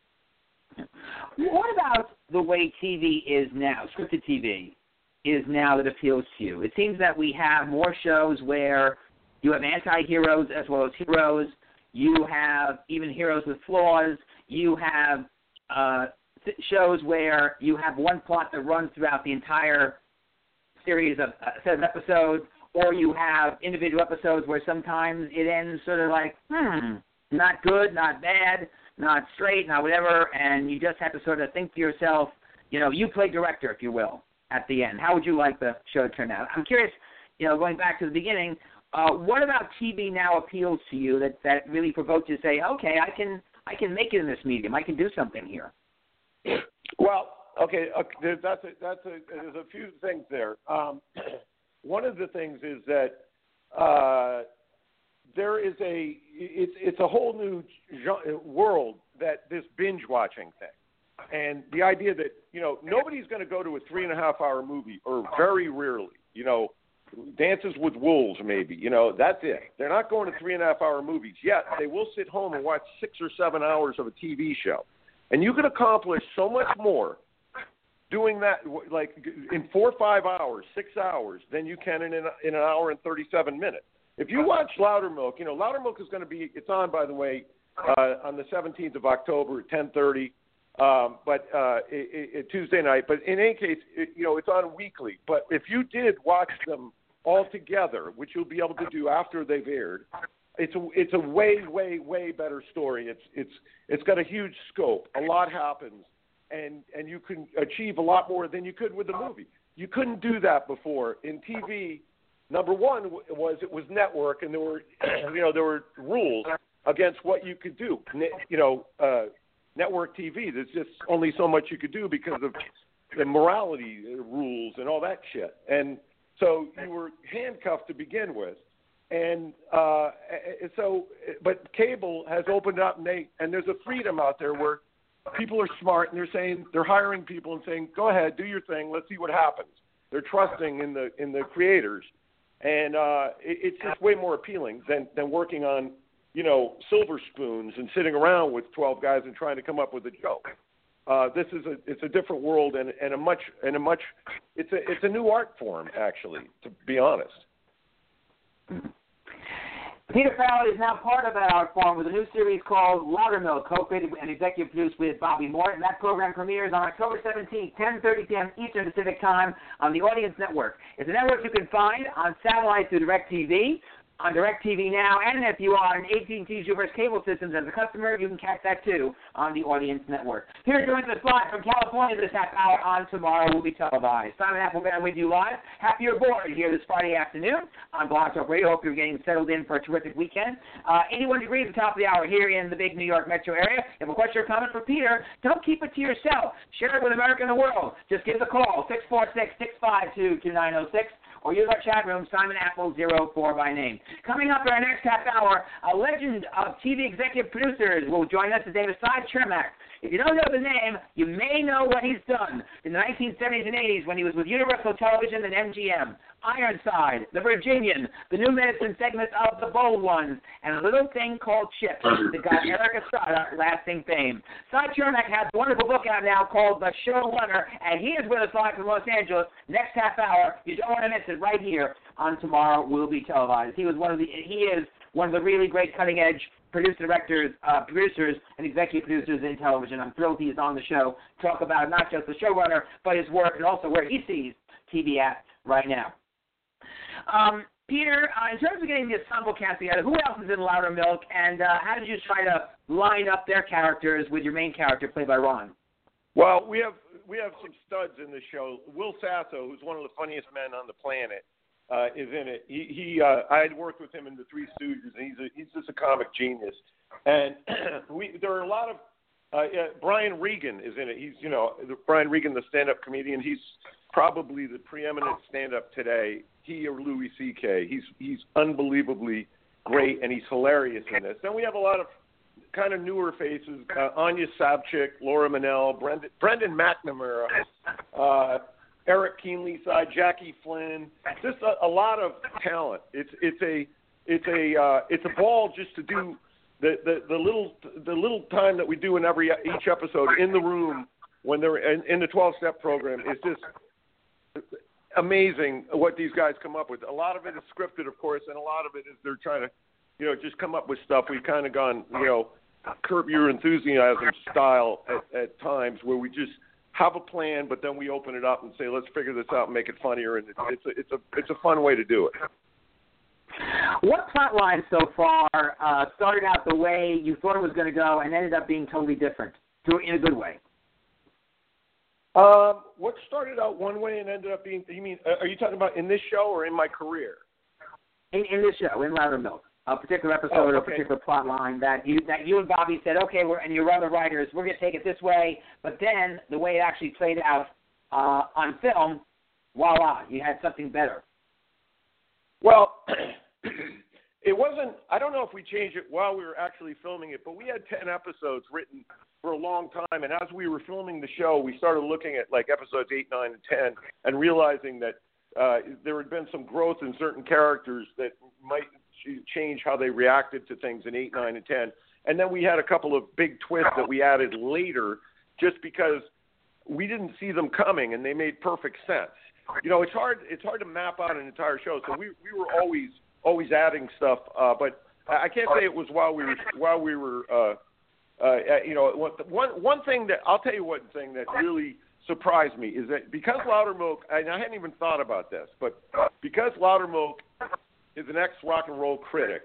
B: What about the way TV is now, scripted TV is now, that appeals to you? It seems that we have more shows where you have anti-heroes as well as heroes. You have even heroes with flaws. You have shows where you have one plot that runs throughout the entire series of set of episodes, or you have individual episodes where sometimes it ends sort of like, not good, not bad, not straight, not whatever, and you just have to sort of think to yourself, you play director, if you will, at the end. How would you like the show to turn out? I'm curious, going back to the beginning, what about TV now appeals to you that really provokes you to say, okay, I can make it in this medium. I can do something here.
F: Well, okay, there's a few things there. One of the things is that there is it's a whole new world, that this binge watching thing, and the idea that nobody's going to go to a 3.5-hour movie, or very rarely, Dances with Wolves, maybe. That's it. They're not going to 3.5-hour movies. Yet they will sit home and watch 6 or 7 hours of a TV show. And you can accomplish so much more doing that, like in 4 or 5 hours, 6 hours, than you can in an hour and 37 minutes. If you watch Loudermilk, Loudermilk is going to be, it's on, by the way, on the 17th of October at 10:30. Tuesday night. But in any case, it's on weekly. But if you did watch them all together, which you'll be able to do after they've aired, it's a way, way, way better story. It's got a huge scope. A lot happens, and you can achieve a lot more than you could with the movie. You couldn't do that before in TV. Number one was it was network, and there were rules against what you could do. Network TV, there's just only so much you could do because of the morality rules and all that shit. And so you were handcuffed to begin with. And but cable has opened up, and there's a freedom out there where people are smart, and they're hiring people and saying, go ahead, do your thing, let's see what happens. They're trusting in the creators. And it's just way more appealing than working on silver spoons and sitting around with 12 guys and trying to come up with a joke. It's a different world and it's a new art form, actually, to be honest.
B: Peter Farrell is now part of that art form with a new series called Loudermilk, co-created and executive produced with Bobby Morton. That program premieres on October 17th, 10:30 p.m. Eastern Pacific Time on the Audience Network. It's a network you can find on satellite through DirecTV, on DirecTV Now, and if you are on AT&T's U.S. cable systems as a customer, you can catch that too on the Audience Network. Here joining us live from California this half hour on Tomorrow Will Be Televised. Simon Applebaum with you live. Happy you're aboard here this Friday afternoon on Blog Talk Radio. Hope you're getting settled in for a terrific weekend. 81 degrees at the top of the hour here in the big New York metro area. If you have a question or comment for Peter, don't keep it to yourself. Share it with America and the world. Just give us a call, 646-652-2906. Or use our chat room, Simon Apple 04 by name. Coming up in our next half hour, a legend of TV executive producers will join us. His name is Cy Chermak. If you don't know the name, you may know what he's done in the 1970s and 80s when he was with Universal Television and MGM. Ironside, The Virginian, the New Medicine segments of The Bold Ones, and a little thing called Chips that got Eric Estrada lasting fame. Cy Chermak has a wonderful book out now called The Showrunner, and he is with us live from Los Angeles next half hour. You don't want to miss it right here on Tomorrow Will Be Televised. He is one of the really great cutting-edge producers, and executive producers in television. I'm thrilled he is on the show to talk about not just The Showrunner, but his work and also where he sees TV at right now. Peter, in terms of getting the ensemble cast together, who else is in Loudermilk, and how did you try to line up their characters with your main character, played by Ron?
F: Well, we have some studs in the show. Will Sasso, who's one of the funniest men on the planet, is in it. I had worked with him in The Three Stooges, and he's just a comic genius. And there are a lot of Brian Regan is in it. He's Brian Regan, the stand-up comedian. He's probably the preeminent stand-up today. He or Louis C.K. He's unbelievably great, and he's hilarious in this. Then we have a lot of kind of newer faces: Anya Savchik, Laura Minnell, Brendan McNamara, Eric Keenlyside, Jackie Flynn. Just a lot of talent. It's a ball just to do the little time that we do in each episode in the room when they're in the 12-step program is just amazing what these guys come up with. A lot of it is scripted, of course, and a lot of it is they're trying to, just come up with stuff. We've kind of gone, Curb Your Enthusiasm style at times where we just have a plan, but then we open it up and say, let's figure this out and make it funnier, and it's a fun way to do it.
B: What plot line so far started out the way you thought it was going to go and ended up being totally different, in a good way?
F: What started out one way and ended up being, you mean, are you talking about in this show or in my career?
B: In this show, in Loudermilk, a particular episode or a particular plot line that you and Bobby said, okay, and your other writers, we're going to take it this way, but then the way it actually played out on film, voila, you had something better.
F: Well, it wasn't, I don't know if we changed it while we were actually filming it, but we had 10 episodes written for a long time, and as we were filming the show, we started looking at like episodes 8, 9, and 10 and realizing that there had been some growth in certain characters that might change how they reacted to things in 8, 9, and 10. And then we had a couple of big twists that we added later just because we didn't see them coming, and they made perfect sense. It's hard to map out an entire show, so we were always adding stuff, but I can't say it was while we were one thing that I'll tell you one thing that really surprised me is that because Loudermilk, and I hadn't even thought about this, but because Loudermilk is an ex-rock and roll critic,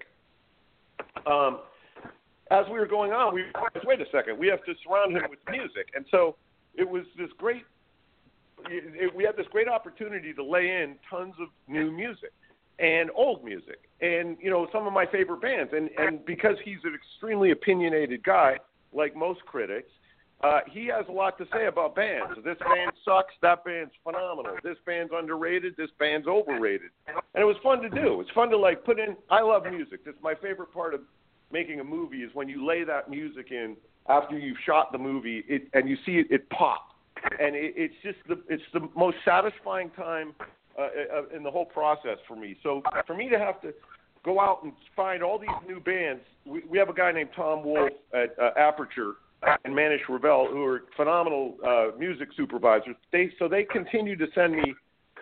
F: as we were going on, we realized, wait a second, we have to surround him with music, and so it was this great. We had this great opportunity to lay in tons of new music and old music and, some of my favorite bands. And because he's an extremely opinionated guy, like most critics, he has a lot to say about bands. This band sucks. That band's phenomenal. This band's underrated. This band's overrated. And it was fun to do. It's fun to, put in. I love music. That's my favorite part of making a movie is when you lay that music in after you've shot the movie and you see it pop. And it's the most satisfying time in the whole process for me. So for me to have to go out and find all these new bands, we have a guy named Tom Wolf at Aperture and Manish Ravel who are phenomenal music supervisors. They continue to send me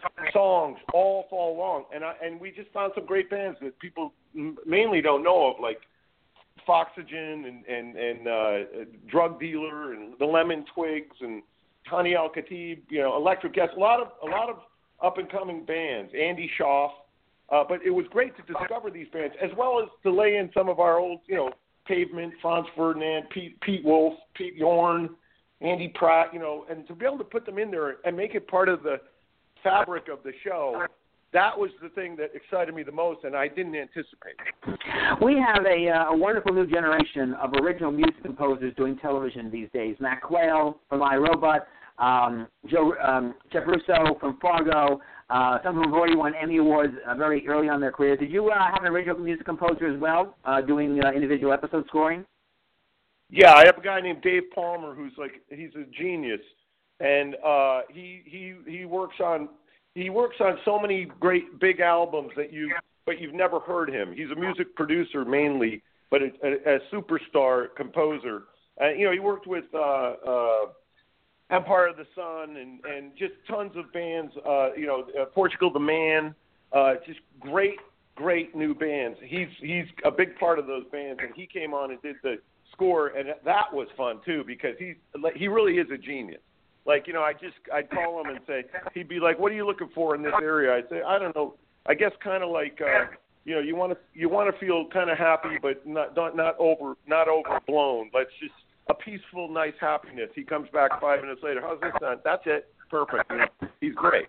F: songs all fall long, and we just found some great bands that people mainly don't know of, like Foxygen and Drug Dealer and the Lemon Twigs and Hani Al Khatib, Electric Yes, a lot of up and coming bands, Andy Schaaf. But it was great to discover these bands, as well as to lay in some of our old, Pavement, Franz Ferdinand, Pete Wolf, Pete Yorn, Andy Pratt, and to be able to put them in there and make it part of the fabric of the show. That was the thing that excited me the most, and I didn't anticipate.
B: We have a wonderful new generation of original music composers doing television these days. Matt Quayle from iRobot, Jeff Russo from Fargo. Some of them have already won Emmy Awards very early on in their careers. Did you have an original music composer as well, doing individual episode scoring?
F: Yeah, I have a guy named Dave Palmer who's he's a genius, and he works on so many great big albums but you've never heard him. He's a music producer mainly, but a superstar composer. He worked with Empire of the Sun and just tons of bands. Portugal the Man, just great new bands. He's a big part of those bands, and he came on and did the score, and that was fun too because he really is a genius. I'd call him and say, he'd be like, "What are you looking for in this area?" I'd say, "I don't know. I guess kind of like, you want to feel kind of happy, but not overblown. Let's just a peaceful, nice happiness." He comes back 5 minutes later. "How's this sound?" "That's it. Perfect." He's great.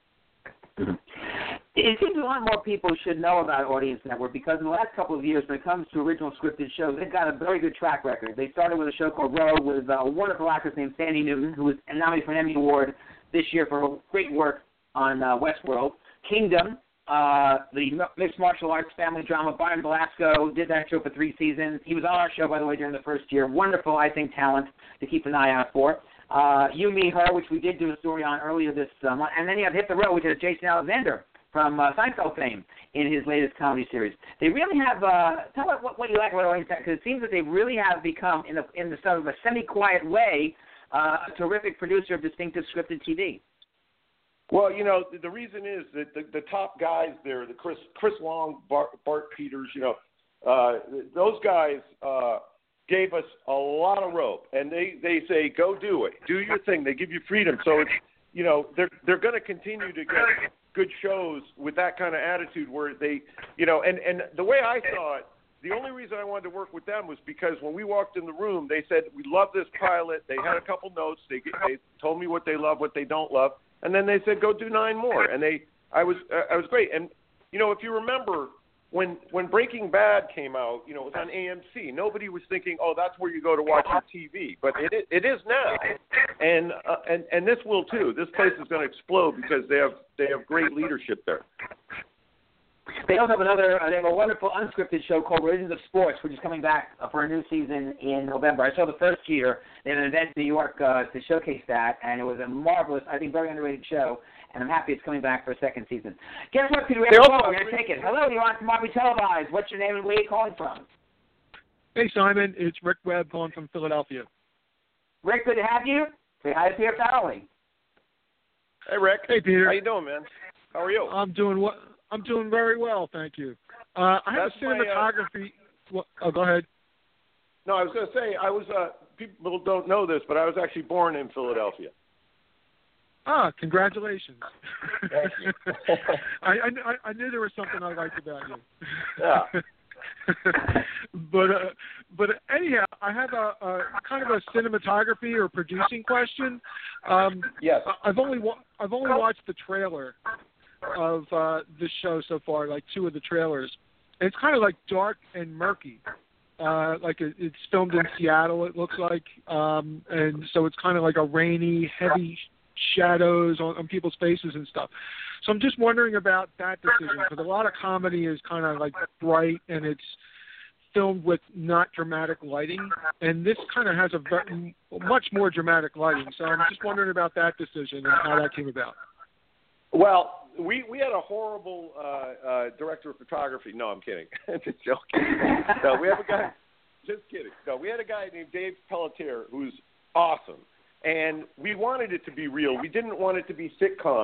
B: It seems a lot more people should know about Audience Network because in the last couple of years, when it comes to original scripted shows, they've got a very good track record. They started with a show called Rogue with a wonderful actress named Sandy Newton, who was nominated for an Emmy Award this year for great work on Westworld. Kingdom, the mixed martial arts family drama. Byron Belasco did that show for 3 seasons. He was on our show, by the way, during the first year. Wonderful, I think, talent to keep an eye out for. You, Me, Her, which we did do a story on earlier this month. And then you have Hit the Road, which is Jason Alexander from Seinfeld fame in his latest comedy series. They really have, tell us what you like about Audience Network, because it seems that they really have become, in the sort of a semi-quiet way, a terrific producer of distinctive scripted TV.
F: Well, the reason is that the top guys there, the Chris Long, Bart Peters, those guys gave us a lot of rope, and they say, go do it, do your thing. They give you freedom, so it's they're going to continue to get good shows with that kind of attitude where they, and the way I saw it, the only reason I wanted to work with them was because when we walked in the room, they said, we love this pilot. They had a couple notes. They told me what they love, what they don't love. And then they said, go do 9 more. And I was great. And, if you remember, when Breaking Bad came out, it was on AMC. Nobody was thinking, oh, that's where you go to watch your TV. But it is now. And this will too. This place is going to explode because they have great leadership there.
B: They also have they have a wonderful unscripted show called Religions of Sports, which is coming back for a new season in November. I saw the first year. They had an event in New York to showcase that, and it was a marvelous, I think, very underrated show, and I'm happy it's coming back for a second season. Guess what, Peter? We're going to take it. Hello, you're on Tomorrow Televised. What's your name and where are you calling from?
G: Hey, Simon. It's Rick Webb calling from Philadelphia.
B: Rick, good to have you. Say hi to Peter Farrelly.
F: Hey, Rick.
G: Hey, Peter.
F: How you doing, man? How are you?
G: I'm doing very well, thank you. I have a cinematography. Go ahead.
F: No, I was going to say people don't know this, but I was actually born in Philadelphia.
G: Congratulations.
F: Thank you.
G: I knew there was something I liked about you.
F: Yeah.
G: But anyhow, I have a kind of a cinematography or producing question.
F: Yes.
G: I've only watched the trailer of the show so far, like 2 of the trailers. And it's kind of like dark and murky. It's filmed in Seattle, it looks like, and so it's kind of like a rainy, heavy shadows on people's faces and stuff. So I'm just wondering about that decision, because a lot of comedy is kind of like bright and it's filmed with not dramatic lighting, and this kind of has much more dramatic lighting. So I'm just wondering about that decision and how that came about.
F: Well, we had a horrible director of photography. No, I'm kidding. Just joking. No, we have a guy. Just kidding. No, we had a guy named Dave Pelletier who's awesome, and we wanted it to be real. We didn't want it to be sitcom-y.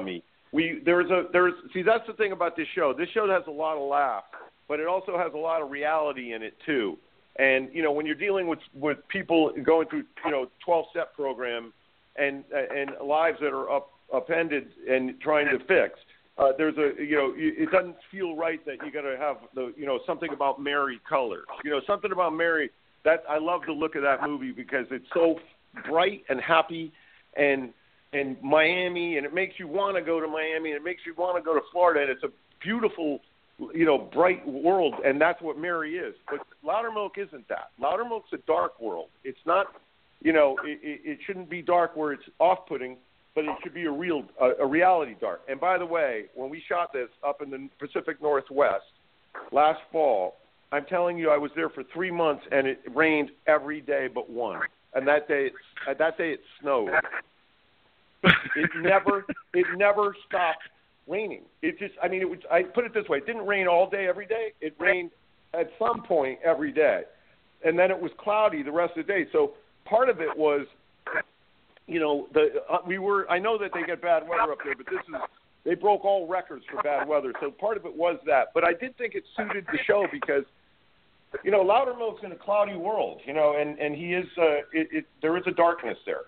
F: See, that's the thing about this show. This show has a lot of laughs, but it also has a lot of reality in it too. And when you're dealing with people going through 12-step program and lives that are upended and trying to fix, it doesn't feel right that you got to have something about Mary color. Something about Mary. That I love the look of that movie because it's so bright and happy and Miami, and it makes you want to go to Miami, and it makes you want to go to Florida, and it's a beautiful, bright world, and that's what Mary is. But Loudermilk isn't that. Loudermilk's a dark world. It's not, it shouldn't be dark where it's off-putting, but it should be a reality dark. And by the way, when we shot this up in the Pacific Northwest last fall, I'm telling you, I was there for 3 months, and it rained every day but one. And that day it snowed. It never stopped raining. It just, I put it this way: it didn't rain all day every day. It rained at some point every day, and then it was cloudy the rest of the day. So part of it was, I know that they get bad weather up there, but they broke all records for bad weather. So part of it was that. But I did think it suited the show because, Loudermilk's in a cloudy world, and he is. There is a darkness there.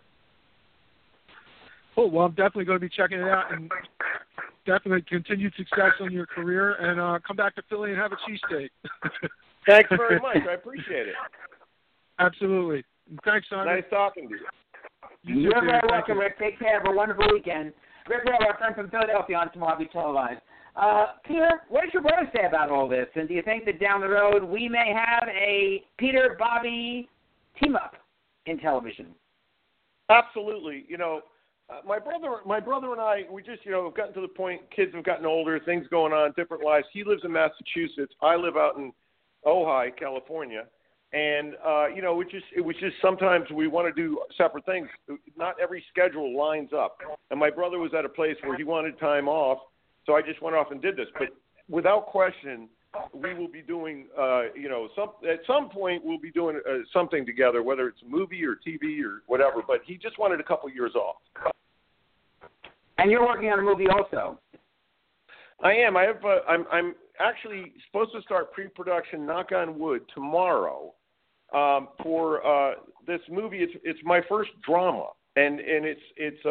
G: Oh, well, I'm definitely going to be checking it out, and definitely continued success on your career, and come back to Philly and have a cheesesteak.
F: Thanks very much. I appreciate it.
G: Absolutely. Thanks, Simon.
F: Nice talking to you.
B: You're very welcome, Rick. Take care. Have a wonderful weekend. Rick Rowe, our friend from Philadelphia, on Tomorrow Be Televised. Peter, what does your brother say about all this? And do you think that down the road we may have a Peter-Bobby team-up in television?
F: Absolutely. My brother and I, we just, have gotten to the point, kids have gotten older, things going on, different lives. He lives in Massachusetts. I live out in Ojai, California. And, it was just sometimes we want to do separate things. Not every schedule lines up. And my brother was at a place where he wanted time off, so I just went off and did this. But without question, we will be doing, at some point we'll be doing something together, whether it's a movie or TV or whatever. But he just wanted a couple years off.
B: And you're working on a movie also.
F: I am. I'm actually supposed to start pre-production, knock on wood, tomorrow for this movie. It's my first drama, and it's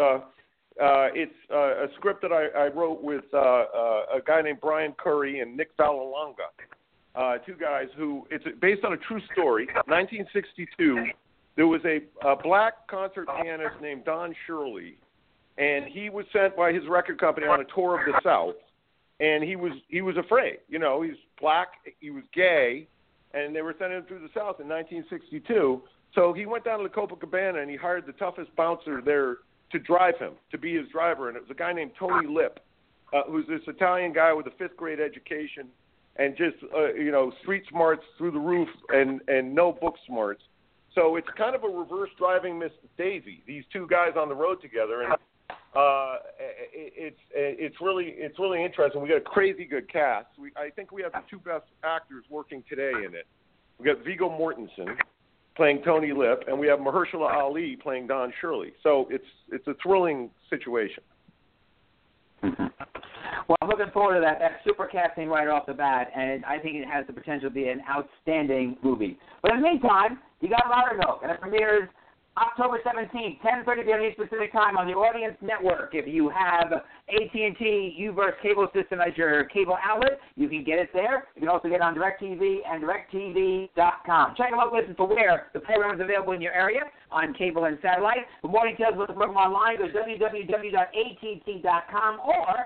F: a script that I wrote with a guy named Brian Curry and Nick Vallelonga, two guys who it's based on a true story. 1962, there was a black concert pianist named Don Shirley, and he was sent by his record company on a tour of the South, and he was afraid. He's black, he was gay, and they were sending him through the South in 1962. So he went down to the Copacabana and he hired the toughest bouncer there to drive him, to be his driver, and it was a guy named Tony Lip, who's this Italian guy with a fifth-grade education and just street smarts through the roof and no book smarts. So it's kind of a reverse driving Miss Daisy. These two guys on the road together, and it's really interesting. We got a crazy good cast. I think we have the two best actors working today in it. We got Viggo Mortensen playing Tony Lip, and we have Mahershala Ali playing Don Shirley. So it's a thrilling situation.
B: Mm-hmm. Well, I'm looking forward to that. That's super casting right off the bat, and I think it has the potential to be an outstanding movie. But in the meantime, you got Loudermilk, and it premieres October 17th, 10:30 p.m. Eastern Pacific Time on the Audience Network. If you have AT&T U-verse cable system as your cable outlet, you can get it there. You can also get it on DirecTV and DirecTV.com. Check out, listen for where the program is available in your area on cable and satellite. For more details about the program online, go to www.att.com or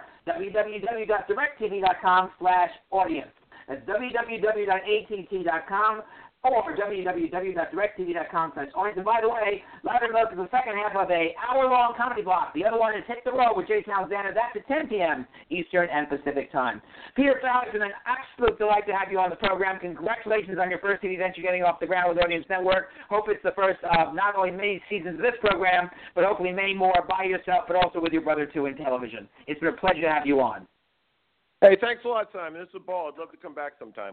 B: www.directtv.com/audience. That's www.att.com or www.directtv.com/audience. And by the way, Loudermilk is the second half of an hour-long comedy block. The other one is Hit the Road with Jason Alexander. That's at 10 p.m. Eastern and Pacific Time. Peter Falk, it's an absolute delight to have you on the program. Congratulations on your first TV venture getting off the ground with Audience Network. Hope it's the first of not only many seasons of this program, but hopefully many more by yourself, but also with your brother, too, in television. It's been a pleasure to have you on.
F: Hey, thanks a lot, Simon. This is a ball. I'd love to come back sometime.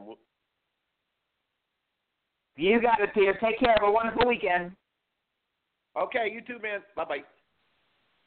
B: You got it, Peter. Take care. Have a wonderful weekend.
F: Okay, you too, man. Bye-bye.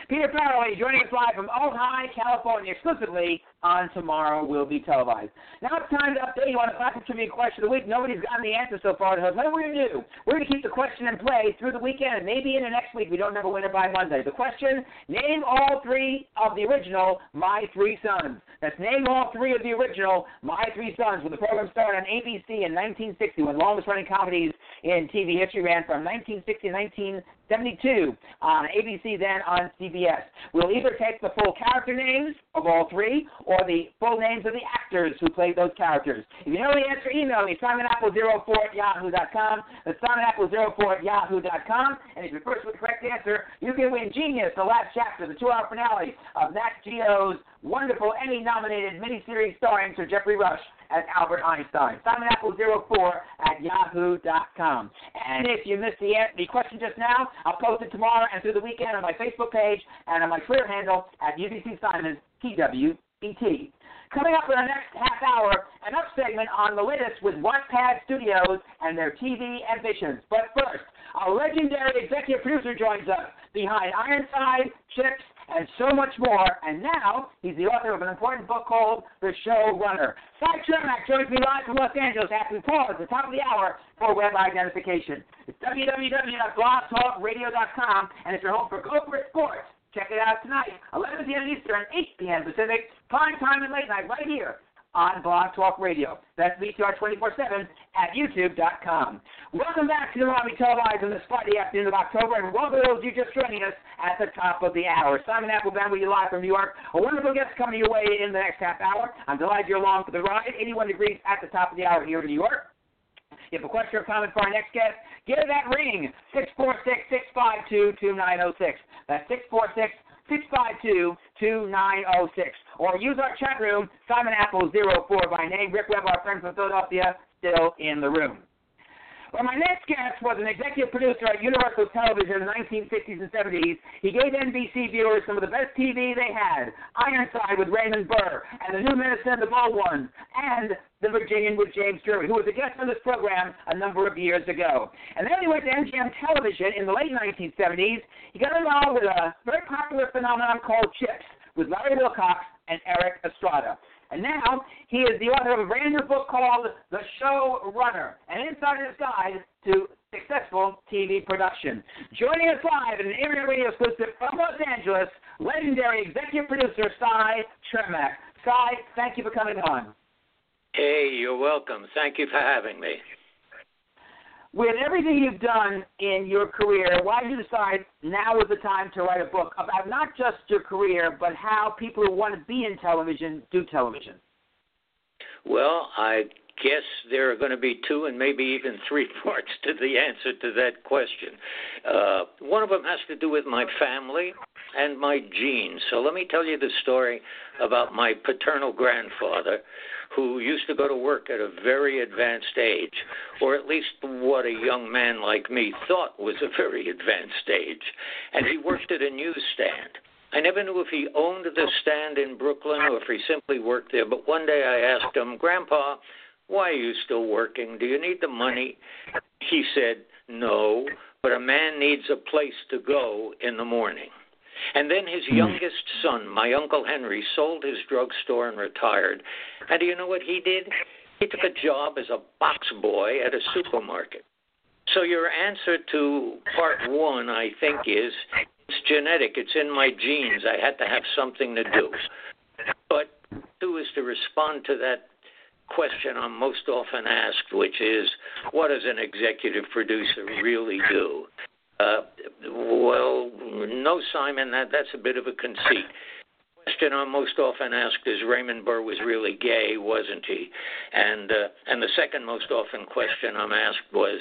B: Peter Farrelly joining us live from Ojai, California, exclusively on Tomorrow Will Be Televised. Now it's time to update you on the Classic Trivia question of the week. Nobody's gotten the answer so far. So what are we going to do? We're going to keep the question in play through the weekend and maybe into next week. We don't have a winner by Monday. The question, name all three of the original My Three Sons. That's name all three of the original My Three Sons, when the program started on ABC in 1960, when the longest-running comedies in TV history ran from 1960 to 1972 on ABC, then on CBS. We'll either take the full character names of all three or the full names of the actors who played those characters. If you know the answer, email me, SimonApple04@yahoo.com. That's SimonApple04@yahoo.com. And if you're first with the correct answer, you can win Genius, the last chapter, the 2-hour finale of Nat Geo's wonderful Emmy-nominated miniseries starring Sir Jeffrey Rush as Albert Einstein. SimonApple04@yahoo.com. And if you missed the question just now, I'll post it tomorrow and through the weekend on my Facebook page and on my Twitter handle at UBC Simon, TWET. Coming up in the next half hour, an up segment on the latest with Wattpad Studios and their TV ambitions. But first, our legendary executive producer joins us behind Ironside, Chips, and so much more. And now, he's the author of an important book called The Showrunner. Cy Chermak joins me live from Los Angeles after we pause at the top of the hour for web identification. It's www.blogtalkradio.com, and it's your home for Go For It Sports. Check it out tonight, 11 p.m. Eastern, 8 p.m. Pacific, prime time and late night right here on Blog Talk Radio. That's VTR 24/7 at YouTube.com. Welcome back to the Tomorrow Will Be Televised on this Friday afternoon of October, and welcome to those of you just joining us at the top of the hour. Simon Applebaum with you live from New York. A wonderful guest coming your way in the next half hour. I'm delighted you're along for the ride. 81 degrees at the top of the hour here in New York. If you have a question or comment for our next guest, give that ring, 646-652-2906. That's 646-652-2906. Or use our chat room, Simon Apple04 by name. Rick Webb, our friend from Philadelphia, still in the room. Well, my next guest was an executive producer at Universal Television in the 1960s and 70s. He gave NBC viewers some of the best TV they had, Ironside with Raymond Burr, and The New Minister and the Bold Ones, and The Virginian with James Drury, who was a guest on this program a number of years ago. And then he went to MGM Television in the late 1970s. He got involved with a very popular phenomenon called Chips with Larry Wilcox and Eric Estrada. And now he is the author of a brand new book called The Showrunner, an insider's guide to successful TV production. Joining us live in an Internet Radio exclusive from Los Angeles, legendary executive producer Cy Chermak. Cy, thank you for coming on.
H: Hey, you're welcome. Thank you for having me.
B: With everything you've done in your career, why did you decide now is the time to write a book about not just your career, but how people who want to be in television do television?
H: Well, I guess there are going to be 2 and maybe even 3 parts to the answer to that question. One of them has to do with my family and my genes. So let me tell you the story about my paternal grandfather, who used to go to work at a very advanced age, or at least what a young man like me thought was a very advanced age. And he worked at a newsstand. I never knew if he owned the stand in Brooklyn or if he simply worked there, but one day I asked him, "Grandpa, why are you still working? Do you need the money?" He said, "No, but a man needs a place to go in the morning." And then his youngest son, my Uncle Henry, sold his drugstore and retired. And do you know what he did? He took a job as a box boy at a supermarket. So your answer to part 1, I think, is it's genetic. It's in my genes. I had to have something to do. But 2 is to respond to that question I'm most often asked, which is, what does an executive producer really do? Well, no, Simon, that's a bit of a conceit. The question I'm most often asked is, Raymond Burr was really gay, wasn't he? And the second most often question I'm asked was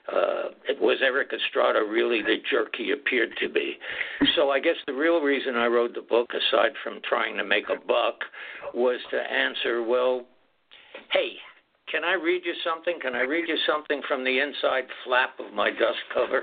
H: Eric Estrada really the jerk he appeared to be? So I guess the real reason I wrote the book, aside from trying to make a buck, was to answer, well, hey, can I read you something? Can I read you something from the inside flap of my dust cover?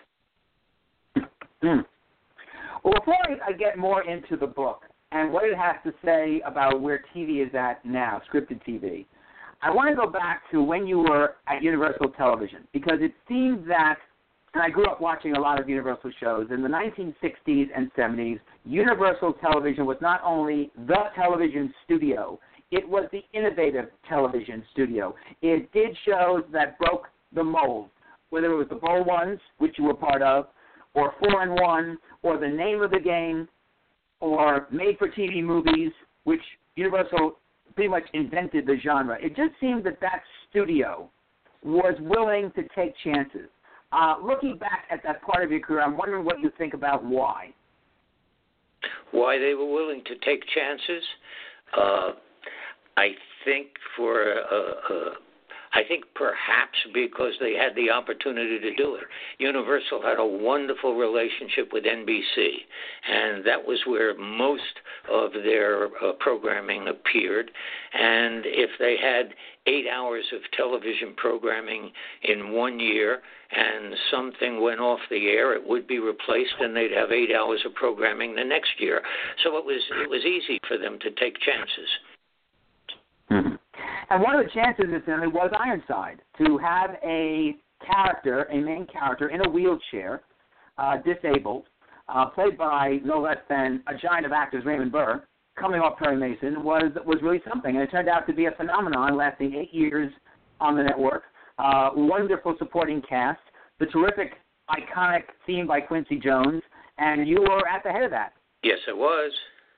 B: Well, before I get more into the book and what it has to say about where TV is at now, scripted TV, I want to go back to when you were at Universal Television, because it seems that, and I grew up watching a lot of Universal shows, in the 1960s and 70s, Universal Television was not only the television studio, it was the innovative television studio. It did shows that broke the mold, whether it was the Bowl Ones, which you were part of, or 4 and 1, or The Name of the Game, or made-for-TV movies, which Universal pretty much invented the genre. It just seemed that that studio was willing to take chances. Looking back at that part of your career, I'm wondering what you think about why.
H: Why they were willing to take chances? I think I think perhaps because they had the opportunity to do it. Universal had a wonderful relationship with NBC, and that was where most of their programming appeared. And if they had 8 hours of television programming in 1 year and something went off the air, it would be replaced, and they'd have 8 hours of programming the next year. So it was easy for them to take chances.
B: Mm-hmm. And one of the chances incidentally was Ironside, to have a main character in a wheelchair, disabled, played by no less than a giant of actors, Raymond Burr, coming off Perry Mason, was really something. And it turned out to be a phenomenon, lasting 8 years on the network. Wonderful supporting cast, the terrific, iconic theme by Quincy Jones, and you were at the head of that.
H: Yes, it was.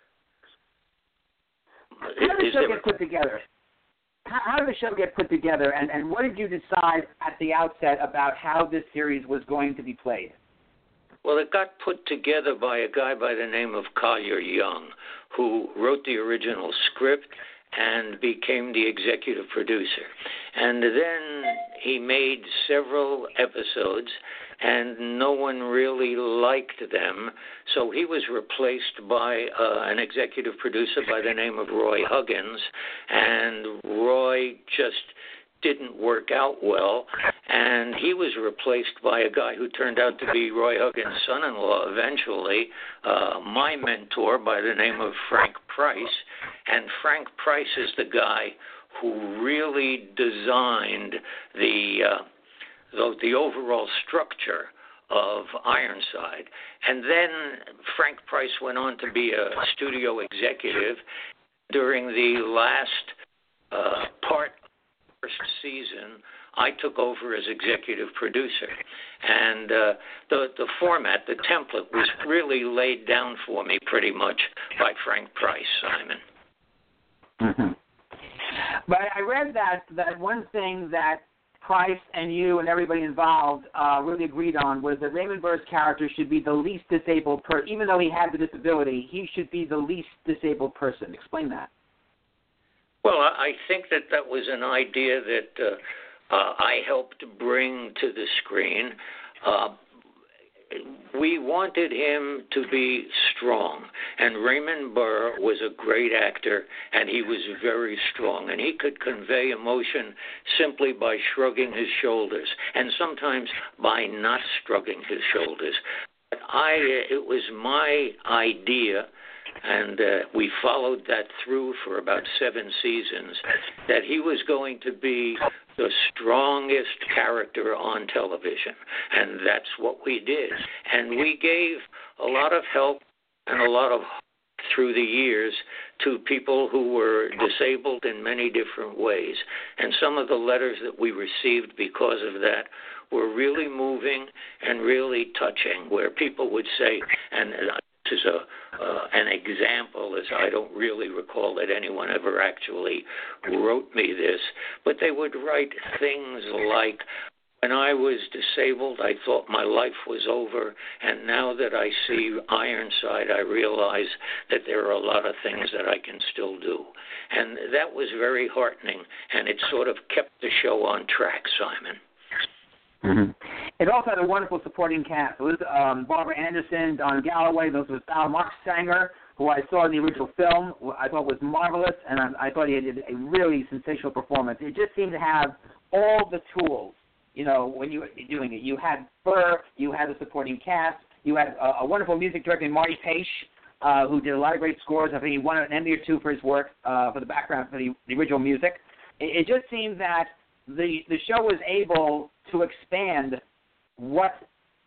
B: How did the show get put together? How did the show get put together, and what did you decide at the outset about how this series was going to be played?
H: Well, it got put together by a guy by the name of Collier Young, who wrote the original script and became the executive producer. And then he made several episodes, and no one really liked them, so he was replaced by an executive producer by the name of Roy Huggins, and Roy just didn't work out well, and he was replaced by a guy who turned out to be Roy Huggins' son-in-law eventually, my mentor by the name of Frank Price. And Frank Price is the guy who really designed the overall structure of Ironside. And then Frank Price went on to be a studio executive during the last part of the first season. I took over as executive producer. And the format, the template, was really laid down for me pretty much by Frank Price, Simon.
B: Mm-hmm. But I read that one thing that Price and you and everybody involved really agreed on was that Raymond Burr's character should be the least disabled person. Even though he had the disability, he should be the least disabled person. Explain that.
H: Well, I think that was an idea that I helped bring to the screen. We wanted him to be strong, and Raymond Burr was a great actor, and he was very strong, and he could convey emotion simply by shrugging his shoulders, and sometimes by not shrugging his shoulders. But it was my idea, and we followed that through for about 7 seasons, that he was going to be the strongest character on television, and that's what we did. And we gave a lot of help and a lot of through the years to people who were disabled in many different ways. And some of the letters that we received because of that were really moving and really touching, where people would say, and this is an example, as I don't really recall that anyone ever actually wrote me this, but they would write things like, when I was disabled, I thought my life was over, and now that I see Ironside, I realize that there are a lot of things that I can still do. And that was very heartening, and it sort of kept the show on track, Simon.
B: Mm-hmm. It also had a wonderful supporting cast. It was Barbara Anderson, Don Galloway, those was Mark Sanger, who I saw in the original film, I thought was marvelous, and I thought he did a really sensational performance. It just seemed to have all the tools, you know, when you were doing it. You had Burr, you had the supporting cast, you had a wonderful music director, Marty Page, who did a lot of great scores. I think he won an Emmy or 2 for his work, for the background, for the original music. It just seemed that the show was able to expand what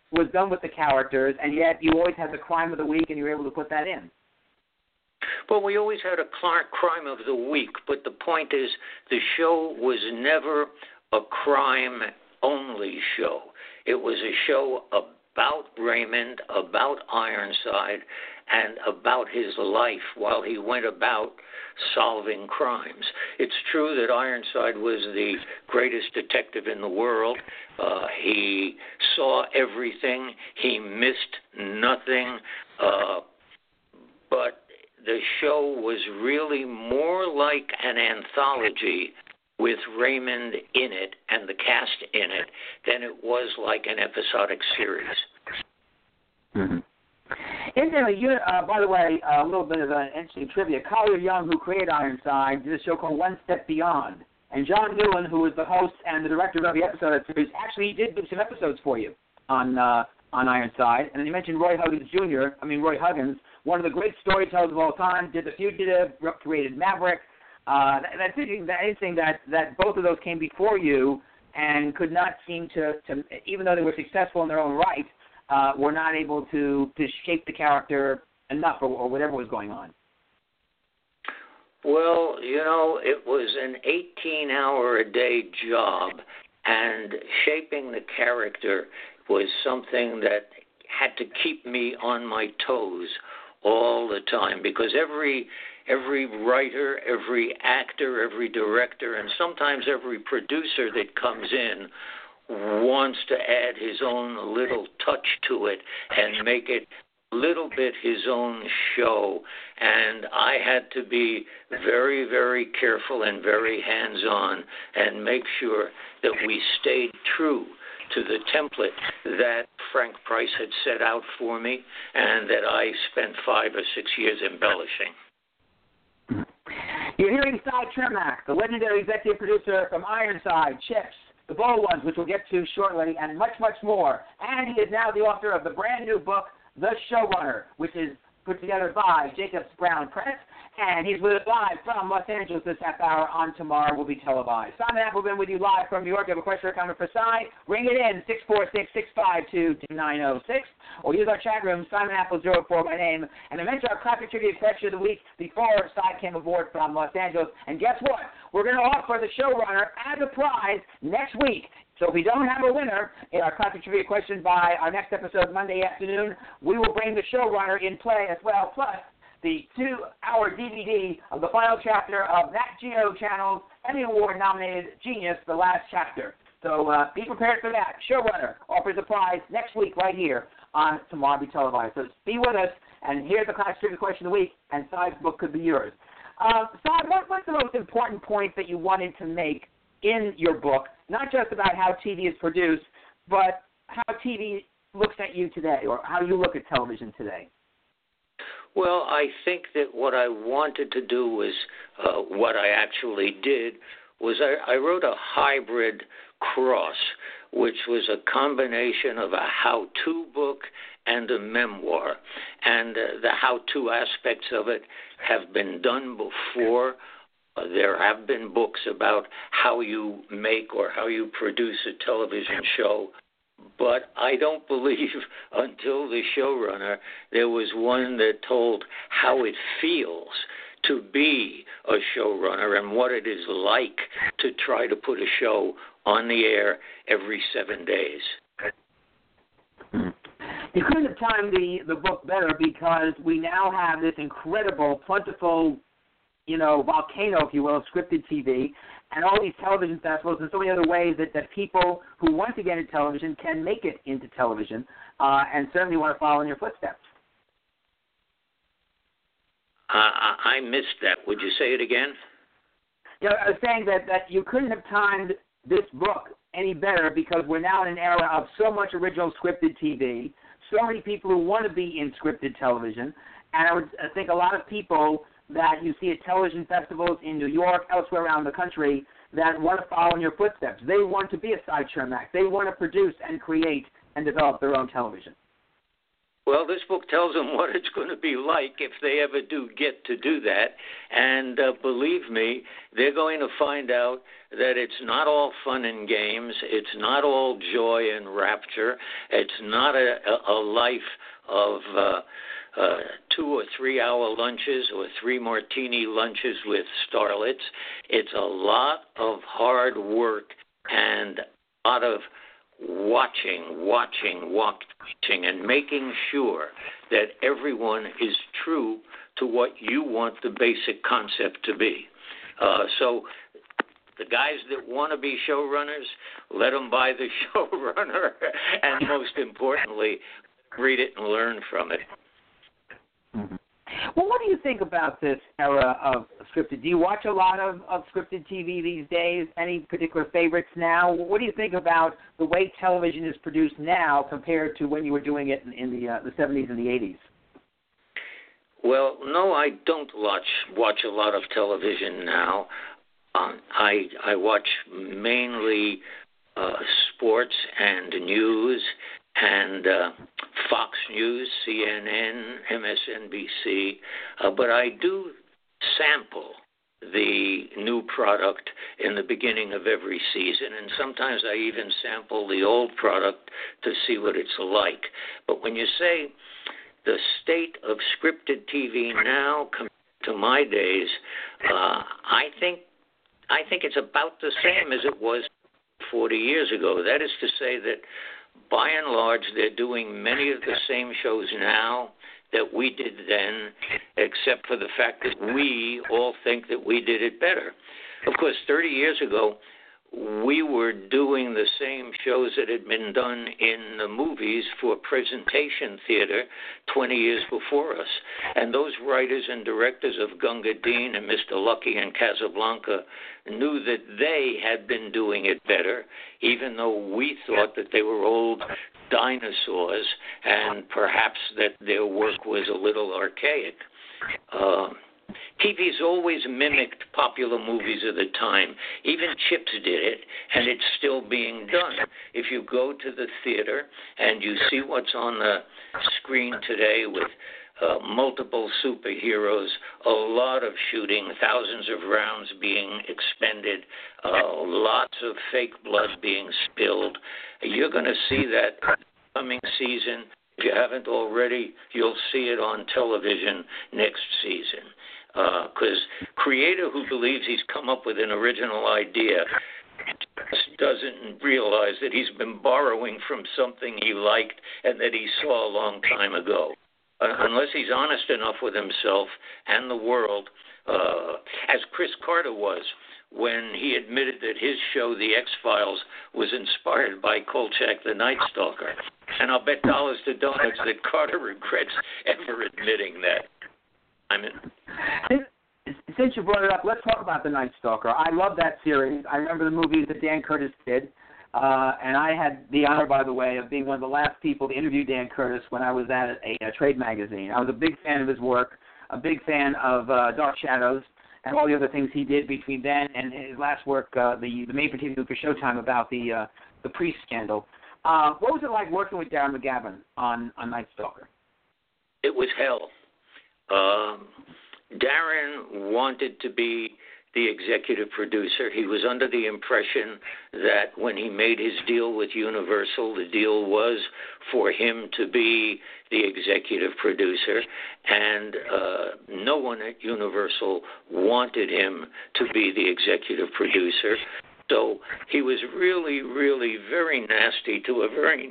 B: was done with the characters, and yet you always had the crime of the week, and you were able to put that in.
H: Well, we always had a crime of the week, but the point is the show was never a crime-only show. It was a show about Raymond, about Ironside, and about his life while he went about solving crimes. It's true that Ironside was the greatest detective in the world. He saw everything. He missed nothing. But the show was really more like an anthology with Raymond in it and the cast in it than it was like an episodic series.
B: Mm-hmm. By the way, a little bit of an interesting trivia. Collier Young, who created Ironside, did a show called One Step Beyond. And John Newland, who was the host and the director of the episode of the series, actually did do some episodes for you on Ironside. And then you mentioned Roy Huggins Jr., Roy Huggins, one of the great storytellers of all time, did The Fugitive, created Maverick. That's interesting that both of those came before you and could not seem to, even though they were successful in their own right, were not able to shape the character enough or whatever was going on.
H: Well, it was an 18-hour-a-day job, and shaping the character was something that had to keep me on my toes all the time, because every writer, every actor, every director, and sometimes every producer that comes in wants to add his own little touch to it and make it a little bit his own show. And I had to be very, very careful and very hands-on and make sure that we stayed true to the template that Frank Price had set out for me and that I spent 5 or 6 years embellishing.
B: You're hearing Cy Chermak, the legendary executive producer from Ironside, Chips, The Bold Ones, which we'll get to shortly, and much, much more. And he is now the author of the brand new book, The Showrunner, which is put together by Jacobs Brown Press. And he's with us live from Los Angeles this half hour. On Tomorrow will be televised. Simon Appleton with you live from New York. You have a question or comment for Cy? Ring it in, 646-652-2906. Or use our chat room, Simon Apple 04 by name. And I mentioned our classic trivia question of the week before Cy came aboard from Los Angeles. And guess what? We're going to offer the Showrunner as a prize next week. So if we don't have a winner in our classic trivia question by our next episode Monday afternoon, we will bring the Showrunner in play as well, plus the 2-hour DVD of the final chapter of Nat Geo Channel's Emmy Award-nominated Genius, The Last Chapter. So be prepared for that. Showrunner offers a prize next week right here on Tomorrow Be Televised. So be with us, and here's the classic trivia question of the week, and Cy's book could be yours. Cy, what's the most important point that you wanted to make in your book, not just about how TV is produced, but how TV looks at you today, or how you look at television today?
H: Well, I think that what I wanted to do was what I actually did was I wrote a hybrid cross, which was a combination of a how-to book and a memoir. And the how-to aspects of it have been done before. There have been books about how you make or how you produce a television show. But I don't believe until The Showrunner there was one that told how it feels to be a showrunner and what it is like to try to put a show on the air every 7 days.
B: You couldn't have timed the book better because we now have this incredible, plentiful, volcano, if you will, of scripted TV, and all these television festivals and so many other ways that people who want to get into television can make it into television and certainly want to follow in your footsteps.
H: I missed that. Would you say it again?
B: I was saying that you couldn't have timed this book any better because we're now in an era of so much original scripted TV, so many people who want to be in scripted television, and I think a lot of people that you see at television festivals in New York, elsewhere around the country, that want to follow in your footsteps. They want to be a Cy Chermak. They want to produce and create and develop their own television.
H: Well, this book tells them what it's going to be like if they ever do get to do that. And believe me, they're going to find out that it's not all fun and games. It's not all joy and rapture. It's not a life of 2 or 3 hour lunches or 3 martini lunches with starlets. It's a lot of hard work and a lot of watching, and making sure that everyone is true to what you want the basic concept to be. So the guys that want to be showrunners, let them buy the showrunner, and most importantly, read it and learn from it.
B: Mm-hmm. Well, what do you think about this era of scripted? Do you watch a lot of scripted TV these days? Any particular favorites now? What do you think about the way television is produced now compared to when you were doing it in the 70s and the 80s?
H: Well, no, I don't watch a lot of television now. I watch mainly sports and news and Fox News, CNN, MSNBC, but I do sample the new product in the beginning of every season, and sometimes I even sample the old product to see what it's like. But when you say the state of scripted TV now compared to my days, I think it's about the same as it was 40 years ago. That is to say that by and large, they're doing many of the same shows now that we did then, except for the fact that we all think that we did it better. Of course, 30 years ago, we were doing the same shows that had been done in the movies for presentation theater 20 years before us. And those writers and directors of Gunga Din and Mr. Lucky and Casablanca knew that they had been doing it better, even though we thought that they were old dinosaurs and perhaps that their work was a little archaic. TV's always mimicked popular movies of the time. Even Chips did it, and it's still being done. If you go to the theater and you see what's on the screen today with multiple superheroes, a lot of shooting, thousands of rounds being expended, lots of fake blood being spilled, you're going to see that coming season. If you haven't already, you'll see it on television next season. Because creator who believes he's come up with an original idea just doesn't realize that he's been borrowing from something he liked and that he saw a long time ago. Unless he's honest enough with himself and the world, as Chris Carter was when he admitted that his show, The X-Files, was inspired by Kolchak the Night Stalker. And I'll bet dollars to donuts that Carter regrets ever admitting that.
B: Since you brought it up, let's talk about The Night Stalker. I love that series. I remember the movies that Dan Curtis did, and I had the honor, by the way, of being one of the last people to interview Dan Curtis when I was at a trade magazine. I was a big fan of his work, a big fan of Dark Shadows, and all the other things he did between then and his last work, the made-for-TV for Showtime about the Priest scandal. What was it like working with Darren McGavin on Night Stalker?
H: It was hell. Darren wanted to be the executive producer. He was under the impression that when he made his deal with Universal, the deal was for him to be the executive producer, and no one at Universal wanted him to be the executive producer. So he was really, really very nasty to a very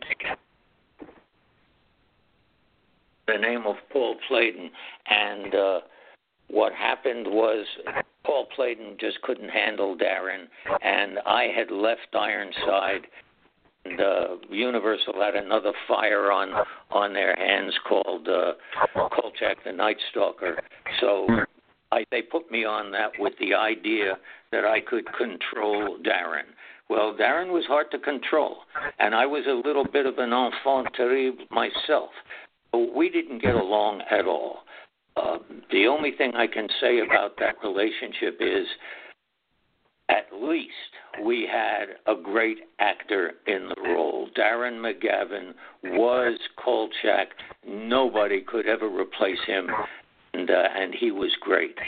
H: the name of Paul Pladen, and what happened was Paul Pladen just couldn't handle Darren, and I had left Ironside, and Universal had another fire on their hands called Kolchak the Night Stalker. So they put me on that with the idea that I could control Darren. Well, Darren was hard to control, and I was a little bit of an enfant terrible myself. We didn't get along at all. The only thing I can say about that relationship is at least we had a great actor in the role. Darren McGavin was Kolchak, nobody could ever replace him, and he was great.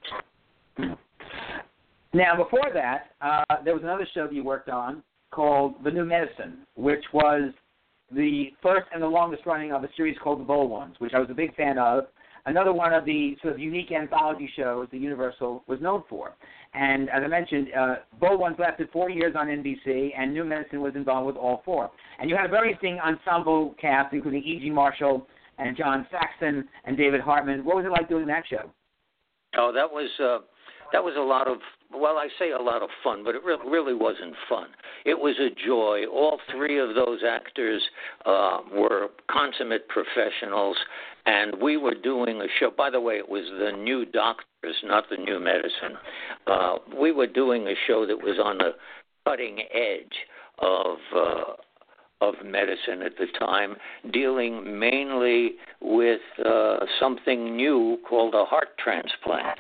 B: Now, before that, there was another show that you worked on called The New Medicine, which was the first and the longest running of a series called The Bold Ones, which I was a big fan of. Another one of the sort of unique anthology shows that Universal was known for. And as I mentioned, Bold Ones lasted 4 years on NBC, and New Medicine was involved with all four. And you had a very interesting ensemble cast, including E.G. Marshall and John Saxon and David Hartman. What was it like doing that show?
H: Oh, that was a lot of, well, I say a lot of fun, but it really wasn't fun. It was a joy. All three of those actors were consummate professionals, and we were doing a show. By the way, it was The New Doctors, not The New Medicine. We were doing a show that was on the cutting edge of medicine at the time, dealing mainly with something new called a heart transplant.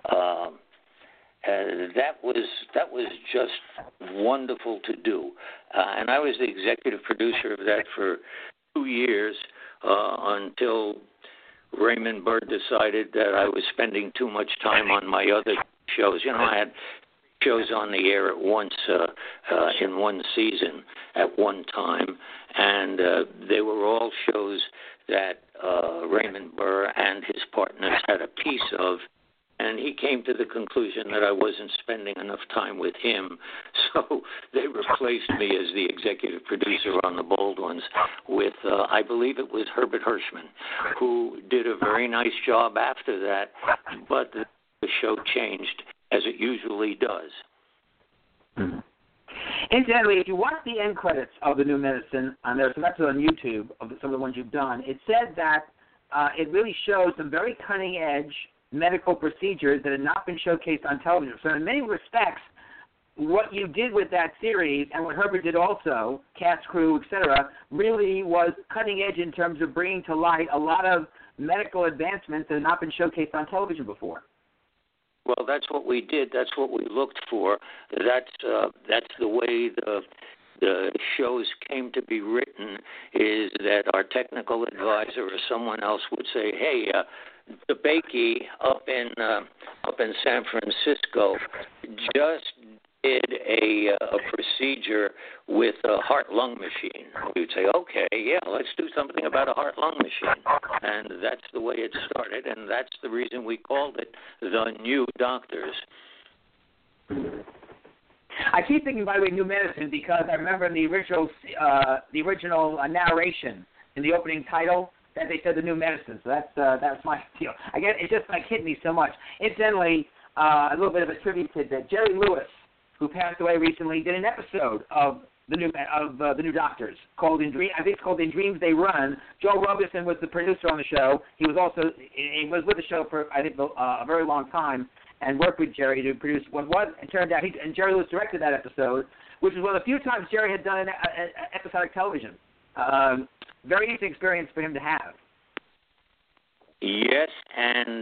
H: That was just wonderful to do, and I was the executive producer of that for 2 years until Raymond Burr decided that I was spending too much time on my other shows. You know, I had shows on the air at once in one season at one time, and they were all shows that Raymond Burr and his partners had a piece of. And he came to the conclusion that I wasn't spending enough time with him, so they replaced me as the executive producer on The Bold Ones with, I believe it was Herbert Hirschman, who did a very nice job after that, but the show changed, as it usually does.
B: Mm-hmm. Incidentally, if you watch the end credits of The New Medicine, and there's some episodes on YouTube of some of the ones you've done, it said that it really shows some very cutting-edge medical procedures that had not been showcased on television. So in many respects, what you did with that series and what Herbert did also, cast, crew, etc., really was cutting edge in terms of bringing to light a lot of medical advancements that had not been showcased on television before.
H: Well, that's what we did. That's what we looked for. That's the way the shows came to be written, is that our technical advisor or someone else would say, hey, DeBakey up in San Francisco just did a procedure with a heart-lung machine. We'd say, okay, yeah, let's do something about a heart-lung machine. And that's the way it started, and that's the reason we called it The New Doctors.
B: I keep thinking, by the way, New Medicine, because I remember in the original narration in the opening title, that they said The New Medicine, so that's my deal. I guess it just hit me so much. Incidentally, a little bit of a tribute tidbit. Jerry Lewis, who passed away recently, did an episode of the New Doctors called I think it's called In Dreams They Run. Joe Robeson was the producer on the show. He was with the show for I think a very long time and worked with Jerry to produce what was. It turned out and Jerry Lewis directed that episode, which was one of the few times Jerry had done an episodic television. Very interesting experience for him to have.
H: Yes, and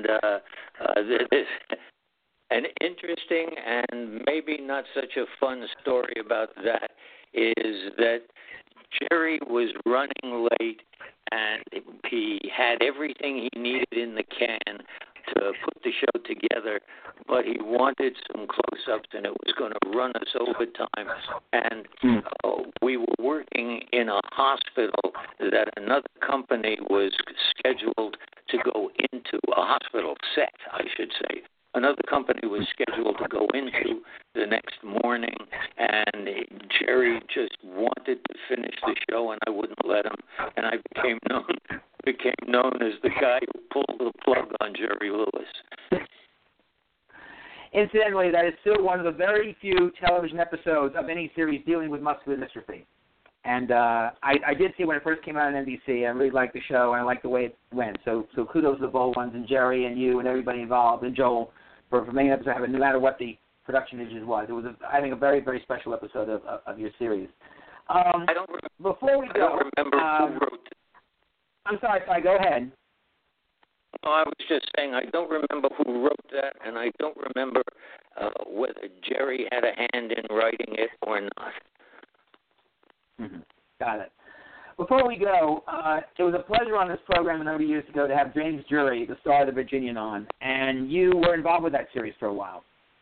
H: an interesting and maybe not such a fun story about that is that Jerry was running late and he had everything he needed in the can to put the show together, but he wanted some close-ups and it was going to run us over time. And we were working in a hospital that another company was scheduled to go into, a hospital set, I should say. Another company was scheduled to go into the next morning, and Jerry just wanted to finish the show, and I wouldn't let him. And I became known as the guy who pulled the plug on Jerry Lewis.
B: Incidentally, that is still one of the very few television episodes of any series dealing with muscular dystrophy. And I did see when it first came out on NBC. I really liked the show, and I liked the way it went. So kudos to the Bold Ones and Jerry and you and everybody involved, and Joel, for making an episode, no matter what the production issues was. It was, I think, a very, very special episode of your series.
H: I don't remember who wrote it.
B: I'm sorry, go ahead.
H: Oh, I was just saying I don't remember who wrote that, and I don't remember whether Jerry had a hand in writing it or not.
B: Mm-hmm. Got it. Before we go, it was a pleasure on this program a number of years ago to have James Jury, the star of The Virginian, on, and you were involved with that series for a while.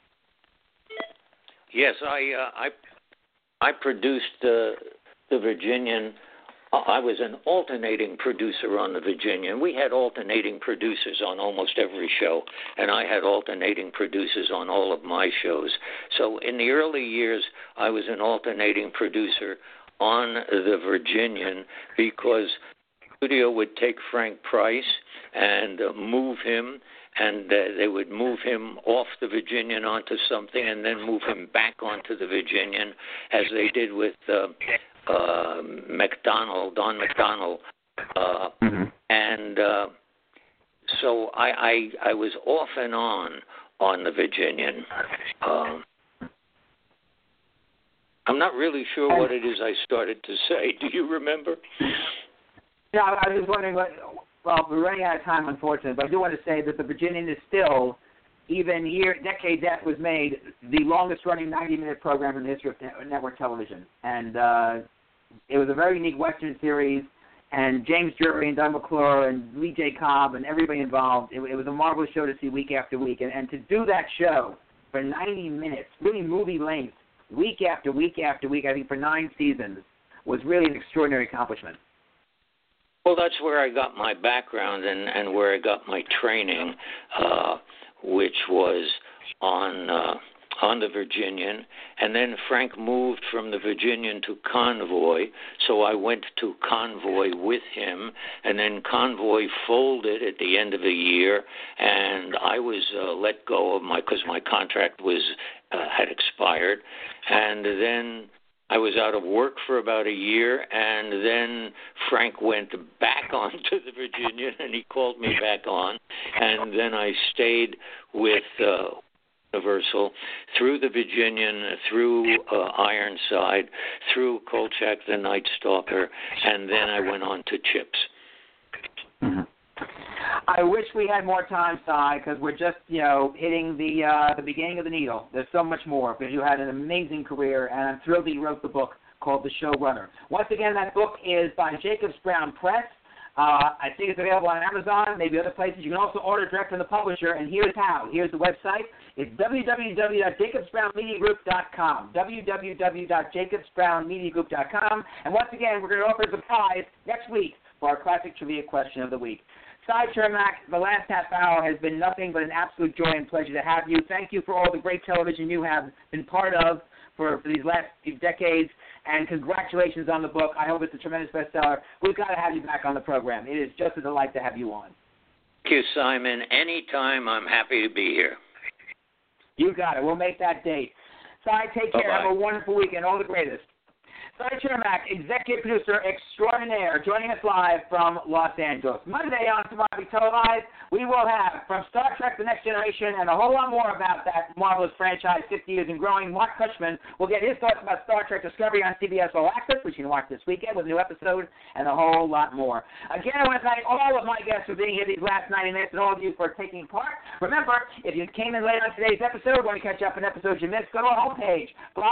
H: Yes, I produced The Virginian. I was an alternating producer on The Virginian. We had alternating producers on almost every show, and I had alternating producers on all of my shows. So in the early years, I was an alternating producer on The Virginian because the studio would take Frank Price and move him, and they would move him off The Virginian onto something and then move him back onto The Virginian, as they did with Don McDonnell. And so I was off and on The Virginian. I'm not really sure what it is I started to say. Do you remember?
B: No, I was just wondering well, we're running out of time, unfortunately, but I do want to say that The Virginian is still, even decades after it was made, the longest-running 90-minute program in the history of network television. And it was a very unique Western series, and James Jury and Doug McClure and Lee J. Cobb and everybody involved, it was a marvelous show to see week after week. And to do that show for 90 minutes, really movie length, week after week after week, I think for 9 seasons, was really an extraordinary accomplishment.
H: Well, that's where I got my background and where I got my training, which was on The Virginian. And then Frank moved from The Virginian to Convoy, so I went to Convoy with him. And then Convoy folded at the end of the year, and I was let go of because my contract had expired. And then I was out of work for about a year, and then Frank went back on to The Virginian, and he called me back on. And then I stayed with Universal through The Virginian, through Ironside, through Kolchak the Night Stalker, and then I went on to Chips.
B: Mm-hmm. I wish we had more time, Cy, because we're just, hitting the beginning of the needle. There's so much more, because you had an amazing career, and I'm thrilled that you wrote the book called The Showrunner. Once again, that book is by Jacobs Brown Press. I think it's available on Amazon, maybe other places. You can also order direct from the publisher, and here's how. Here's the website. It's www.jacobsbrownmediagroup.com, www.jacobsbrownmediagroup.com. And once again, we're going to offer a surprise next week for our classic trivia question of the week. Cy Chermak, the last half hour has been nothing but an absolute joy and pleasure to have you. Thank you for all the great television you have been part of for these last few decades, and congratulations on the book. I hope it's a tremendous bestseller. We've got to have you back on the program. It is just a delight to have you on.
H: Thank you, Simon. Anytime, I'm happy to be here.
B: You got it. We'll make that date. Cy, take care.
H: Bye-bye.
B: Have a wonderful weekend. All the greatest. Cy Chermak, executive producer extraordinaire, joining us live from Los Angeles. Monday on Tomorrow We Televised, we will have from Star Trek The Next Generation and a whole lot more about that marvelous franchise, 50 years and growing. Mark Cushman will get his thoughts about Star Trek Discovery on CBS All Access, which you can watch this weekend with a new episode, and a whole lot more. Again, I want to thank all of my guests for being here these last 90 minutes and all of you for taking part. Remember, if you came in late on today's episode, want to catch up on episodes you missed, go to our homepage,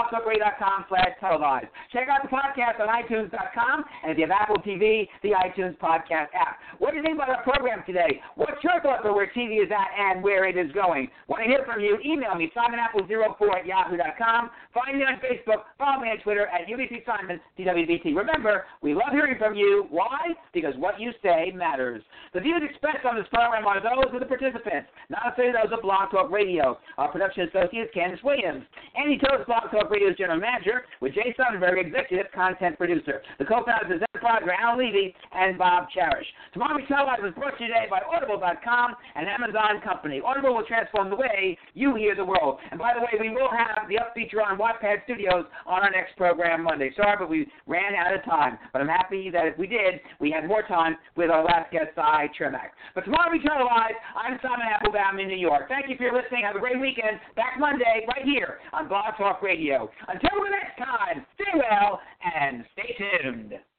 B: blogtalkradio.com/televised. Check out the podcast on iTunes.com, and if you have Apple TV, the iTunes podcast app. What do you think about our program today? What's your thoughts on where TV is at and where it is going? Want to hear from you? Email me, simonapple04@yahoo.com. Find me on Facebook. Follow me on Twitter at UBCSimon, DWBT. Remember, we love hearing from you. Why? Because what you say matters. The views expressed on this program are those of the participants, not necessarily those of Blog Talk Radio. Our production associate is Candace Williams. Andy Toth, Blog Talk Radio's general manager, with Jay Sonnenberg, executive content producer. The co-founders of Enterprise are Al Levy and Bob Cherish. Tomorrow We Televised was brought to you today by Audible.com and Amazon Company. Audible will transform the way you hear the world. And by the way, we will have the Up feature on Wattpad Studios on our next program Monday. Sorry, but we ran out of time. But I'm happy that if we did, we had more time with our last guest, Cy Chermak. But Tomorrow We Televised, I'm Simon Applebaum in New York. Thank you for your listening. Have a great weekend. Back Monday right here on Blog Talk Radio. Until the next time, stay well and stay tuned.